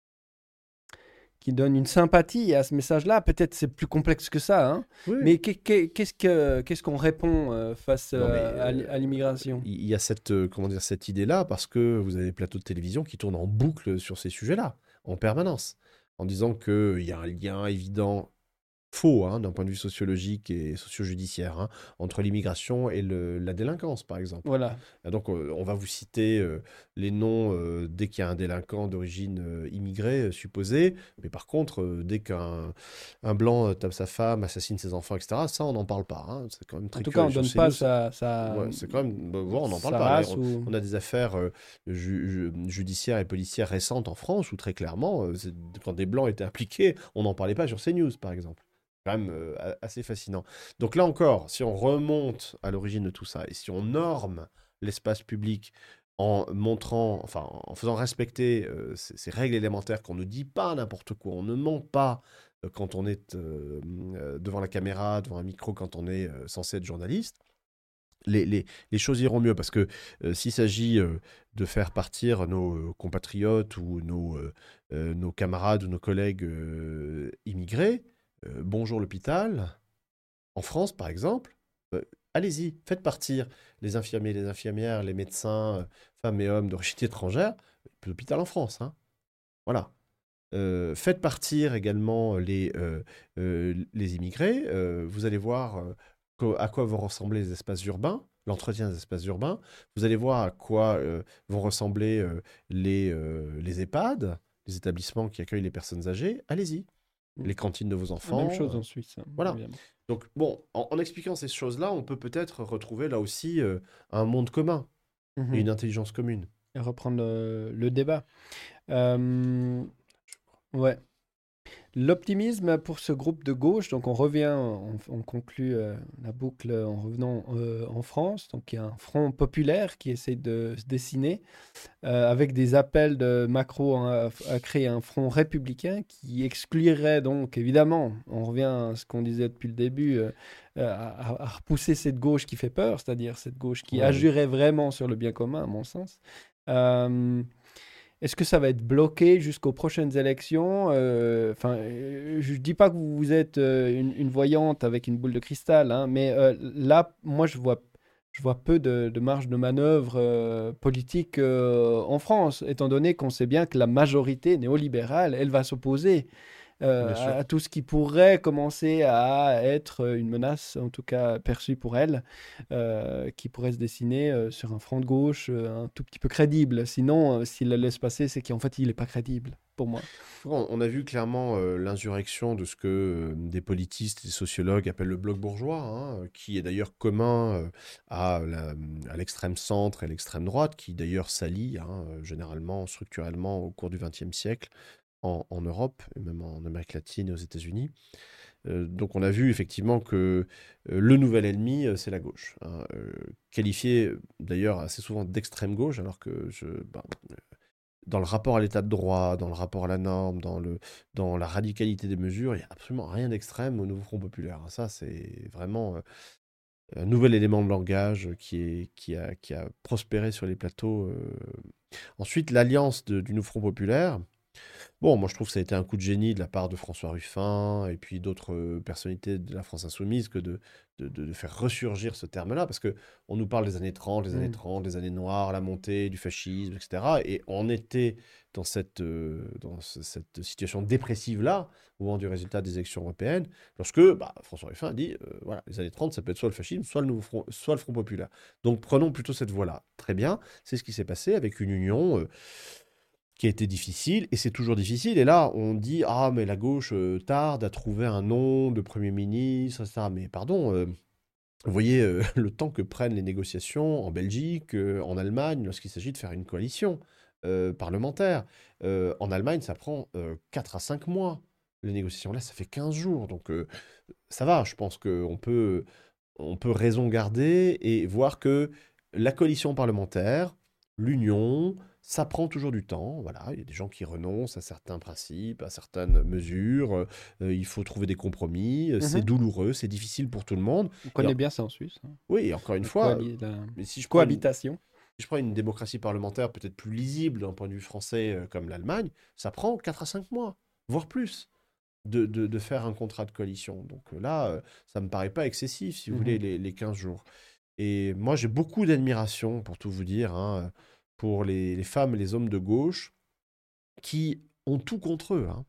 qui donnent une sympathie à ce message-là. Peut-être c'est plus complexe que ça, hein. Oui, oui. Mais qu'est- qu'est- qu'est-ce que, qu'est-ce qu'on répond euh, face Non, mais euh, à, l'i- à euh, l'immigration? il y a cette, euh, comment dire, cette idée-là parce que vous avez des plateaux de télévision qui tournent en boucle sur ces sujets-là, en permanence, en disant qu'il y a un lien évident, faux, hein, d'un point de vue sociologique et socio-judiciaire, hein, entre l'immigration et le- la délinquance, par exemple. Voilà. Et donc, euh, on va vous citer euh, les noms euh, dès qu'il y a un délinquant d'origine euh, immigrée, euh, supposée. Mais par contre, euh, dès qu'un un blanc euh, tape sa femme, assassine ses enfants, et cetera, ça, on n'en parle pas, hein. C'est quand même En très tout cas, on curieux. ne Sur donne pas C N E W, sa, sa, ouais, c'est quand même. Bah, voilà, on n'en parle sa pas. Là, race on, ou... on a des affaires euh, ju- ju- judiciaires et policières récentes en France où, très clairement, euh, c'est- quand des blancs étaient impliqués, on n'en parlait pas sur CNews, par exemple. Quand même euh, a- assez fascinant. Donc là encore, si on remonte à l'origine de tout ça et si on norme l'espace public en montrant, enfin, en faisant respecter euh, ces, ces règles élémentaires qu'on ne dit pas n'importe quoi, on ne ment pas euh, quand on est euh, euh, devant la caméra, devant un micro, quand on est euh, censé être journaliste, les, les- les choses iront mieux parce que euh, s'il s'agit euh, de faire partir nos euh, compatriotes ou nos, euh, euh, nos camarades ou nos collègues euh, immigrés, euh, bonjour l'hôpital, en France par exemple, euh, allez-y, faites partir les infirmiers, les infirmières, les médecins, euh, femmes et hommes d'origine étrangère, l'hôpital en France, hein. Voilà. Euh, faites partir également les, euh, euh, les immigrés. Euh, vous allez voir euh, co- à quoi vont ressembler les espaces urbains, l'entretien des espaces urbains. Vous allez voir à quoi euh, vont ressembler euh, les, euh, les EHPAD, les établissements qui accueillent les personnes âgées. Allez-y. Mm. Les cantines de vos La même enfants. chose euh, en Suisse, hein, voilà. évidemment. Donc, bon, en, en expliquant ces choses-là, on peut peut-être retrouver là aussi euh, un monde commun et Mhm. une intelligence commune. Et reprendre le, le débat. Euh, Ouais. L'optimisme pour ce groupe de gauche, donc on revient, on, on conclut euh, la boucle en revenant euh, en France. Donc il y a un front populaire qui essaie de se dessiner euh, avec des appels de Macron à, à créer un front républicain qui exclurait donc évidemment, on revient à ce qu'on disait depuis le début, euh, euh, à, à repousser cette gauche qui fait peur, c'est-à-dire cette gauche qui Ouais. agirait vraiment sur le bien commun, à mon sens. Euh, Est-ce que ça va être bloqué jusqu'aux prochaines élections? Euh, Enfin, euh, je ne dis pas que vous êtes euh, une, une voyante avec une boule de cristal, hein, mais euh, là, moi, je vois, je vois peu de, de marge de manœuvre euh, politique euh, en France, étant donné qu'on sait bien que la majorité néolibérale, elle va s'opposer Bien euh, sûr. à, à tout ce qui pourrait commencer à être une menace, en tout cas perçue pour elle, euh, qui pourrait se dessiner euh, sur un front de gauche euh, un tout petit peu crédible. Sinon, euh, s'il la laisse passer, c'est qu'en fait, il n'est pas crédible, pour moi. Bon, on a vu clairement euh, l'insurrection de ce que euh, des politistes et des sociologues appellent le bloc bourgeois, hein, euh, qui est d'ailleurs commun euh, à la- à l'extrême centre et l'extrême droite, qui d'ailleurs s'allient hein, euh, généralement, structurellement au cours du vingtième siècle en, en Europe et même en Amérique latine et aux États-Unis. Euh, donc on a vu effectivement que euh, le nouvel ennemi, euh, c'est la gauche, hein, euh, qualifié euh, d'ailleurs assez souvent d'extrême gauche, alors que je, ben, dans le rapport à l'état de droit, dans le rapport à la norme, dans, le, dans la radicalité des mesures, il n'y a absolument rien d'extrême au nouveau Front populaire. Ça, c'est vraiment euh, un nouvel élément de langage qui, est, qui, a, qui a prospéré sur les plateaux. euh. Ensuite, l'alliance de- du nouveau Front populaire. Bon, moi je trouve que ça a été un coup de génie de la part de François Ruffin et puis d'autres euh, personnalités de la France insoumise que de, de, de- de faire ressurgir ce terme-là, parce que on nous parle des années trente, les années Mm. trente, des années noires, la montée du fascisme, et cetera. Et on était dans cette, euh, dans ce- cette situation dépressive-là, au moment du résultat des élections européennes, lorsque bah, François Ruffin a dit, euh, voilà, les années trente, ça peut être soit le fascisme, soit le, nouveau front, soit le Front populaire. Donc prenons plutôt cette voie-là. Très bien, c'est ce qui s'est passé avec une union. euh, qui a été difficile, et c'est toujours difficile. Et là, on dit, ah, mais la gauche euh, tarde à trouver un nom de Premier ministre, et cetera. Mais pardon, euh, vous voyez euh, le temps que prennent les négociations en Belgique, euh, en Allemagne, lorsqu'il s'agit de faire une coalition euh, parlementaire. Euh, en Allemagne, ça prend euh, quatre à cinq mois. Les négociations, là, ça fait quinze jours. Donc, euh, ça va, je pense qu'on peut, on peut raison garder et voir que la coalition parlementaire, l'union, ça prend toujours du temps. Voilà, il y a des gens qui renoncent à certains principes, à certaines mesures. euh, euh, il faut trouver des compromis. euh, C'est Mhm. douloureux, c'est difficile pour tout le monde. On Et en- connaît bien ça en Suisse, hein. oui, et encore une La, fois, euh, coali- la mais si je prends une, cohabitation. si je prends une démocratie parlementaire peut-être plus lisible d'un point de vue français euh, comme l'Allemagne, ça prend quatre à cinq mois, voire plus de, de, de faire un contrat de coalition. Donc euh, là, euh, ça me paraît pas excessif, si vous voulez, Mhm. les, les quinze jours. Et moi, j'ai beaucoup d'admiration, pour tout vous dire, hein, pour les, les femmes et les hommes de gauche qui ont tout contre eux, hein.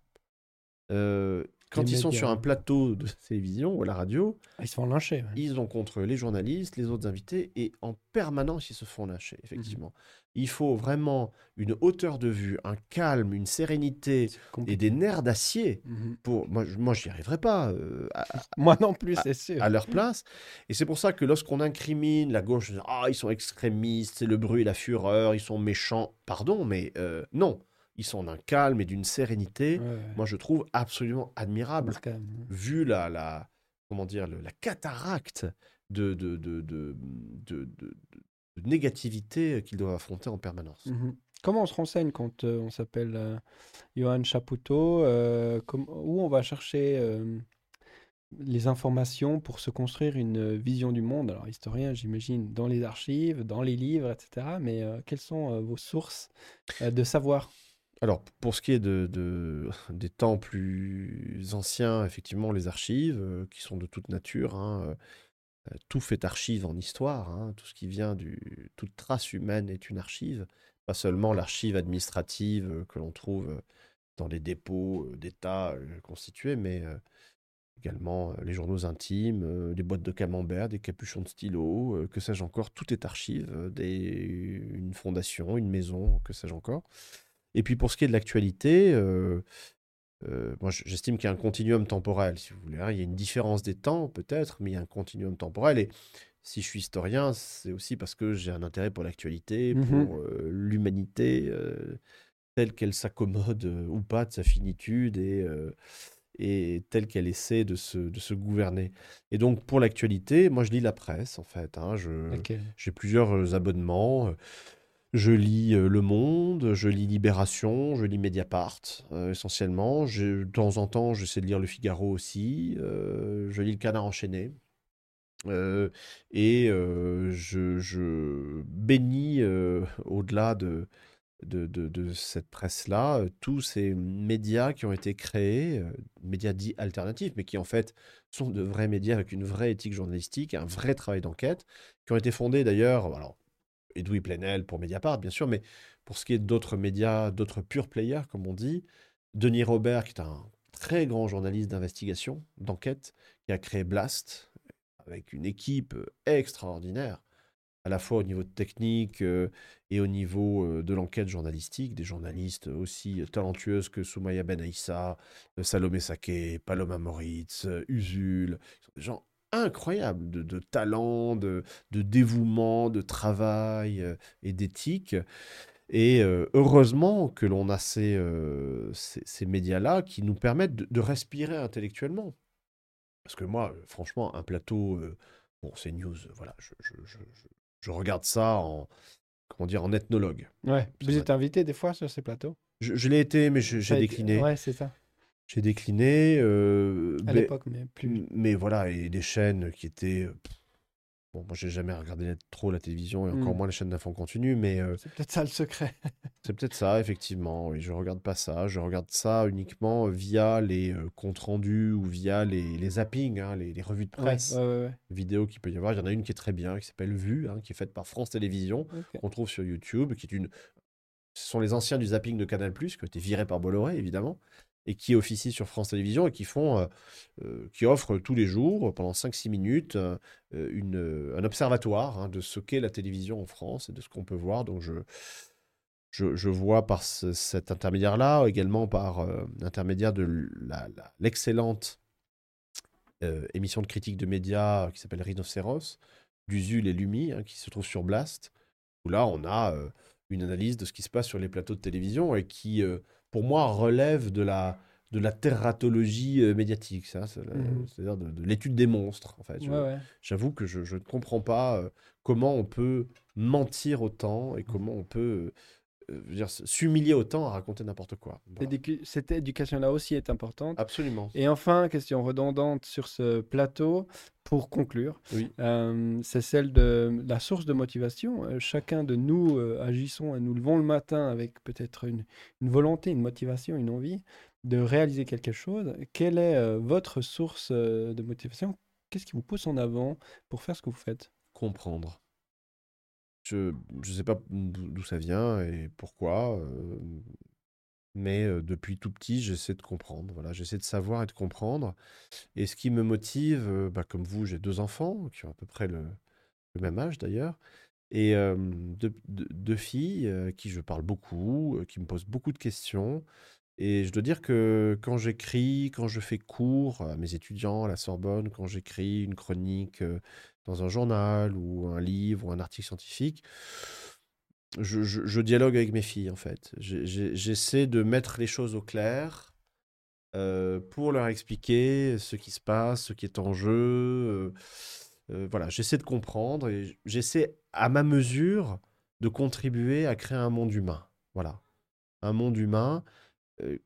Euh, Les quand ils sont sur médias. un plateau de télévision ou à la radio, Ah, ils se font lyncher. Ouais. ils ont contre les journalistes, les autres invités, et en permanence, ils se font lâcher, Mhm. effectivement. Il faut vraiment une hauteur de vue, un calme, une sérénité C'est et des compliqué. nerfs d'acier. Mhm. Pour... Moi, je- moi j'y arriverais pas euh, à, Moi non plus, à- c'est sûr. à leur place. Et c'est pour ça que lorsqu'on incrimine la gauche, ah, ils sont extrémistes, c'est le bruit et la fureur, ils sont méchants. Pardon, mais euh, non. Ils sont d'un calme et d'une sérénité, Ouais, ouais. moi je trouve absolument admirable, Remarquable. vu la, la, comment dire, le- la cataracte de, de, de, de, de- de- de négativité qu'ils doivent affronter en permanence. Mhm. Comment on se renseigne quand euh, on s'appelle euh, Johan Chapoutot? Euh, com- où on va chercher euh, les informations pour se construire une vision du monde? Alors, historien, j'imagine, dans les archives, dans les livres, et cetera. Mais euh, quelles sont euh, vos sources euh, de savoir? Alors, pour ce qui est de, de- des temps plus anciens, effectivement, les archives, euh, qui sont de toute nature, hein, euh, tout fait archive en histoire, hein, tout ce qui vient du... Toute trace humaine est une archive, pas seulement l'archive administrative euh, que l'on trouve euh, dans les dépôts euh, d'État euh, constitués, mais euh, également euh, les journaux intimes, euh, les boîtes de camembert, des capuchons de stylo, euh, que sais-je encore, tout est archive, euh, des... une fondation, une maison, que sais-je encore. Et puis pour ce qui est de l'actualité, euh, euh, moi j- j'estime qu'il y a un continuum temporel, si vous voulez, hein. Il y a une différence des temps, peut-être, mais il y a un continuum temporel. Et si je suis historien, c'est aussi parce que j'ai un intérêt pour l'actualité, Mhm. pour euh, l'humanité. euh, telle qu'elle s'accommode euh, ou pas de sa finitude et, euh, et telle qu'elle essaie de se, de se gouverner. Et donc, pour l'actualité, moi, je lis la presse, en fait. Hein, je, Ok. j'ai plusieurs euh, abonnements. Je lis euh, Le Monde, je lis Libération, je lis Mediapart, euh, essentiellement. J'ai- De temps en temps, j'essaie de lire Le Figaro aussi. Euh, je lis Le Canard enchaîné. Euh, et euh, je, je bénis, euh, au-delà de, de, de- de cette presse-là, euh, tous ces médias qui ont été créés, euh, médias dits alternatifs, mais qui en fait sont de vrais médias avec une vraie éthique journalistique, un vrai travail d'enquête, qui ont été fondés d'ailleurs, alors Edoui Plenel pour Mediapart, bien sûr, mais pour ce qui est d'autres médias, d'autres pure players, comme on dit, Denis Robert, qui est un très grand journaliste d'investigation, d'enquête, qui a créé Blast, avec une équipe euh, extraordinaire, à la fois au niveau technique euh, et au niveau euh, de l'enquête journalistique, des journalistes aussi talentueuses que Soumaya Ben Aissa, euh, Salomé Saké, Paloma Moritz, euh, Usul, qui sont des gens incroyables de, de talent, de, de dévouement, de travail euh, et d'éthique. Et euh, heureusement que l'on a ces, euh, ces, ces médias-là qui nous permettent de, de respirer intellectuellement. Parce que moi, euh, franchement, un plateau, euh, bon, c'est news, euh, voilà, je, je, je, je- je regarde ça en, comment dire, en ethnologue. Ouais. Ça Vous m'a- êtes invité des fois sur ces plateaux? Je, je l'ai été, mais je- Ça j'ai a été... décliné. Ouais, c'est ça. J'ai décliné, euh, À mais, l'époque, mais plus. mais voilà, et des chaînes qui étaient... euh, Bon, moi, j'ai jamais regardé la- trop la télévision, et encore Hmm. moins les chaînes d'infos continu, mais euh, C'est peut-être ça le secret. c'est peut-être ça, effectivement. Oui, je regarde pas ça. Je regarde ça uniquement via les euh, comptes rendus ou via les, les zappings, hein, les, les revues de Ouais, ouais, presse ouais, vidéo qu'il peut y avoir. Il y en a une qui est très bien, qui s'appelle Vue, hein, qui est faite par France Télévisions, ouais. Ok. qu'on trouve sur YouTube, qui est une... Ce sont les anciens du zapping de Canal+, qui ont été virés par Bolloré, évidemment, et qui officient sur France Télévisions et qui font, euh, euh, qui offrent tous les jours, pendant cinq six minutes, euh, une, euh, un observatoire hein, de ce qu'est la télévision en France et de ce qu'on peut voir. Donc je, je, je vois par ce- cet intermédiaire-là, également par euh, l'intermédiaire de la- la- l'excellente euh, émission de critique de médias qui s'appelle Rhinocéros, d'Usul et Lumi, hein, qui se trouve sur Blast, où là, on a euh, une analyse de ce qui se passe sur les plateaux de télévision et qui, euh, pour moi, relève de la, de la terratologie euh, médiatique, ça, c'est la- Mhm. c'est-à-dire de, de l'étude des monstres, en fait. Ouais, Je- ouais. j'avoue que je, je ne comprends pas euh, comment on peut mentir autant et comment on peut euh, je veux dire, s'humilier autant à raconter n'importe quoi. Voilà. L'éducu- Cette éducation-là aussi est importante. Absolument. Et enfin, question redondante sur ce plateau, pour conclure, Oui. euh, c'est celle de la source de motivation. Euh, chacun de nous euh, agissons et nous levons le matin avec peut-être une, une volonté, une motivation, une envie de réaliser quelque chose. Quelle est euh, votre source euh, de motivation? Qu'est-ce qui vous pousse en avant pour faire ce que vous faites? Comprendre. Je ne sais pas d'où d'où ça vient et pourquoi, euh, mais euh, depuis tout petit, j'essaie de comprendre. Voilà, j'essaie de savoir et de comprendre. Et ce qui me motive, euh, bah, comme vous, j'ai deux enfants qui ont à peu près le, le même âge d'ailleurs, et euh, deux, deux- deux filles euh, à qui je parle beaucoup, euh, qui me posent beaucoup de questions. Et je dois dire que quand j'écris, quand je fais cours à mes étudiants à la Sorbonne, quand j'écris une chronique euh, dans un journal ou un livre ou un article scientifique, je, je- je dialogue avec mes filles en fait. J'ai- j'ai- J'essaie de mettre les choses au clair euh, pour leur expliquer ce qui se passe, ce qui est en jeu. euh, euh, voilà, j'essaie de comprendre et j'essaie à ma mesure de contribuer à créer un monde humain. Voilà, un monde humain euh,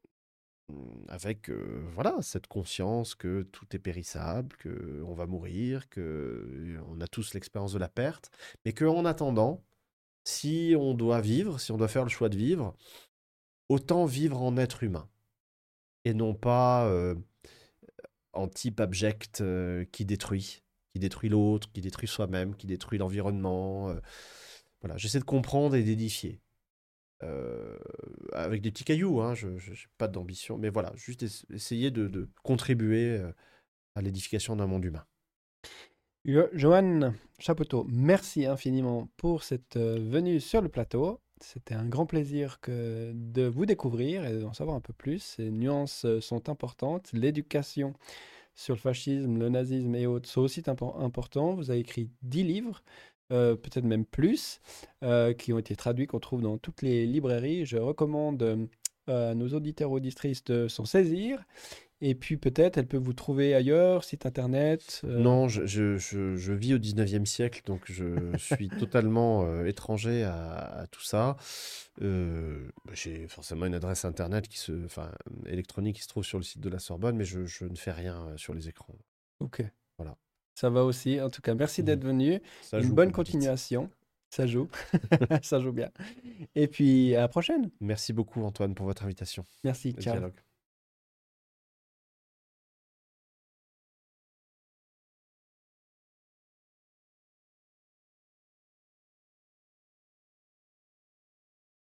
avec euh, voilà cette conscience que tout est périssable, que on va mourir, que euh, on a tous l'expérience de la perte, mais que en attendant, si on doit vivre, si on doit faire le choix de vivre, autant vivre en être humain et non pas euh, en type abject euh, qui détruit, qui détruit l'autre, qui détruit soi-même, qui détruit l'environnement. euh. Voilà, j'essaie de comprendre et d'édifier. Euh, avec des petits cailloux, hein, je n'ai pas d'ambition, mais voilà, juste es- essayer de, de contribuer euh, à l'édification d'un monde humain. Jo- Johan Chapoutot, merci infiniment pour cette euh, venue sur le plateau. C'était un grand plaisir que de vous découvrir et d'en savoir un peu plus. Ces nuances euh, sont importantes. L'éducation sur le fascisme, le nazisme et autres sont aussi impo- importants. Vous avez écrit dix livres. euh, peut-être même plus, euh, qui ont été traduits, qu'on trouve dans toutes les librairies. Je recommande euh, à nos auditeurs auditrices de s'en saisir. Et puis peut-être elle peut vous trouver ailleurs, site internet. euh, Non, je, je- je- je vis au dix-neuvième siècle, donc je suis totalement euh, étranger à, à tout ça. Euh, bah, j'ai forcément une adresse internet qui se, enfin, électronique qui se trouve sur le site de la Sorbonne, mais je, je ne fais rien euh, sur les écrans. Ok, Voilà. ça va aussi. En tout cas, merci Mhm. d'être venu. Ça Une joue, bonne comme vous dites. continuation. Ça joue. Ça joue bien. Et puis à la prochaine. Merci beaucoup, Antoine, pour votre invitation Merci, et le ciao. dialogue.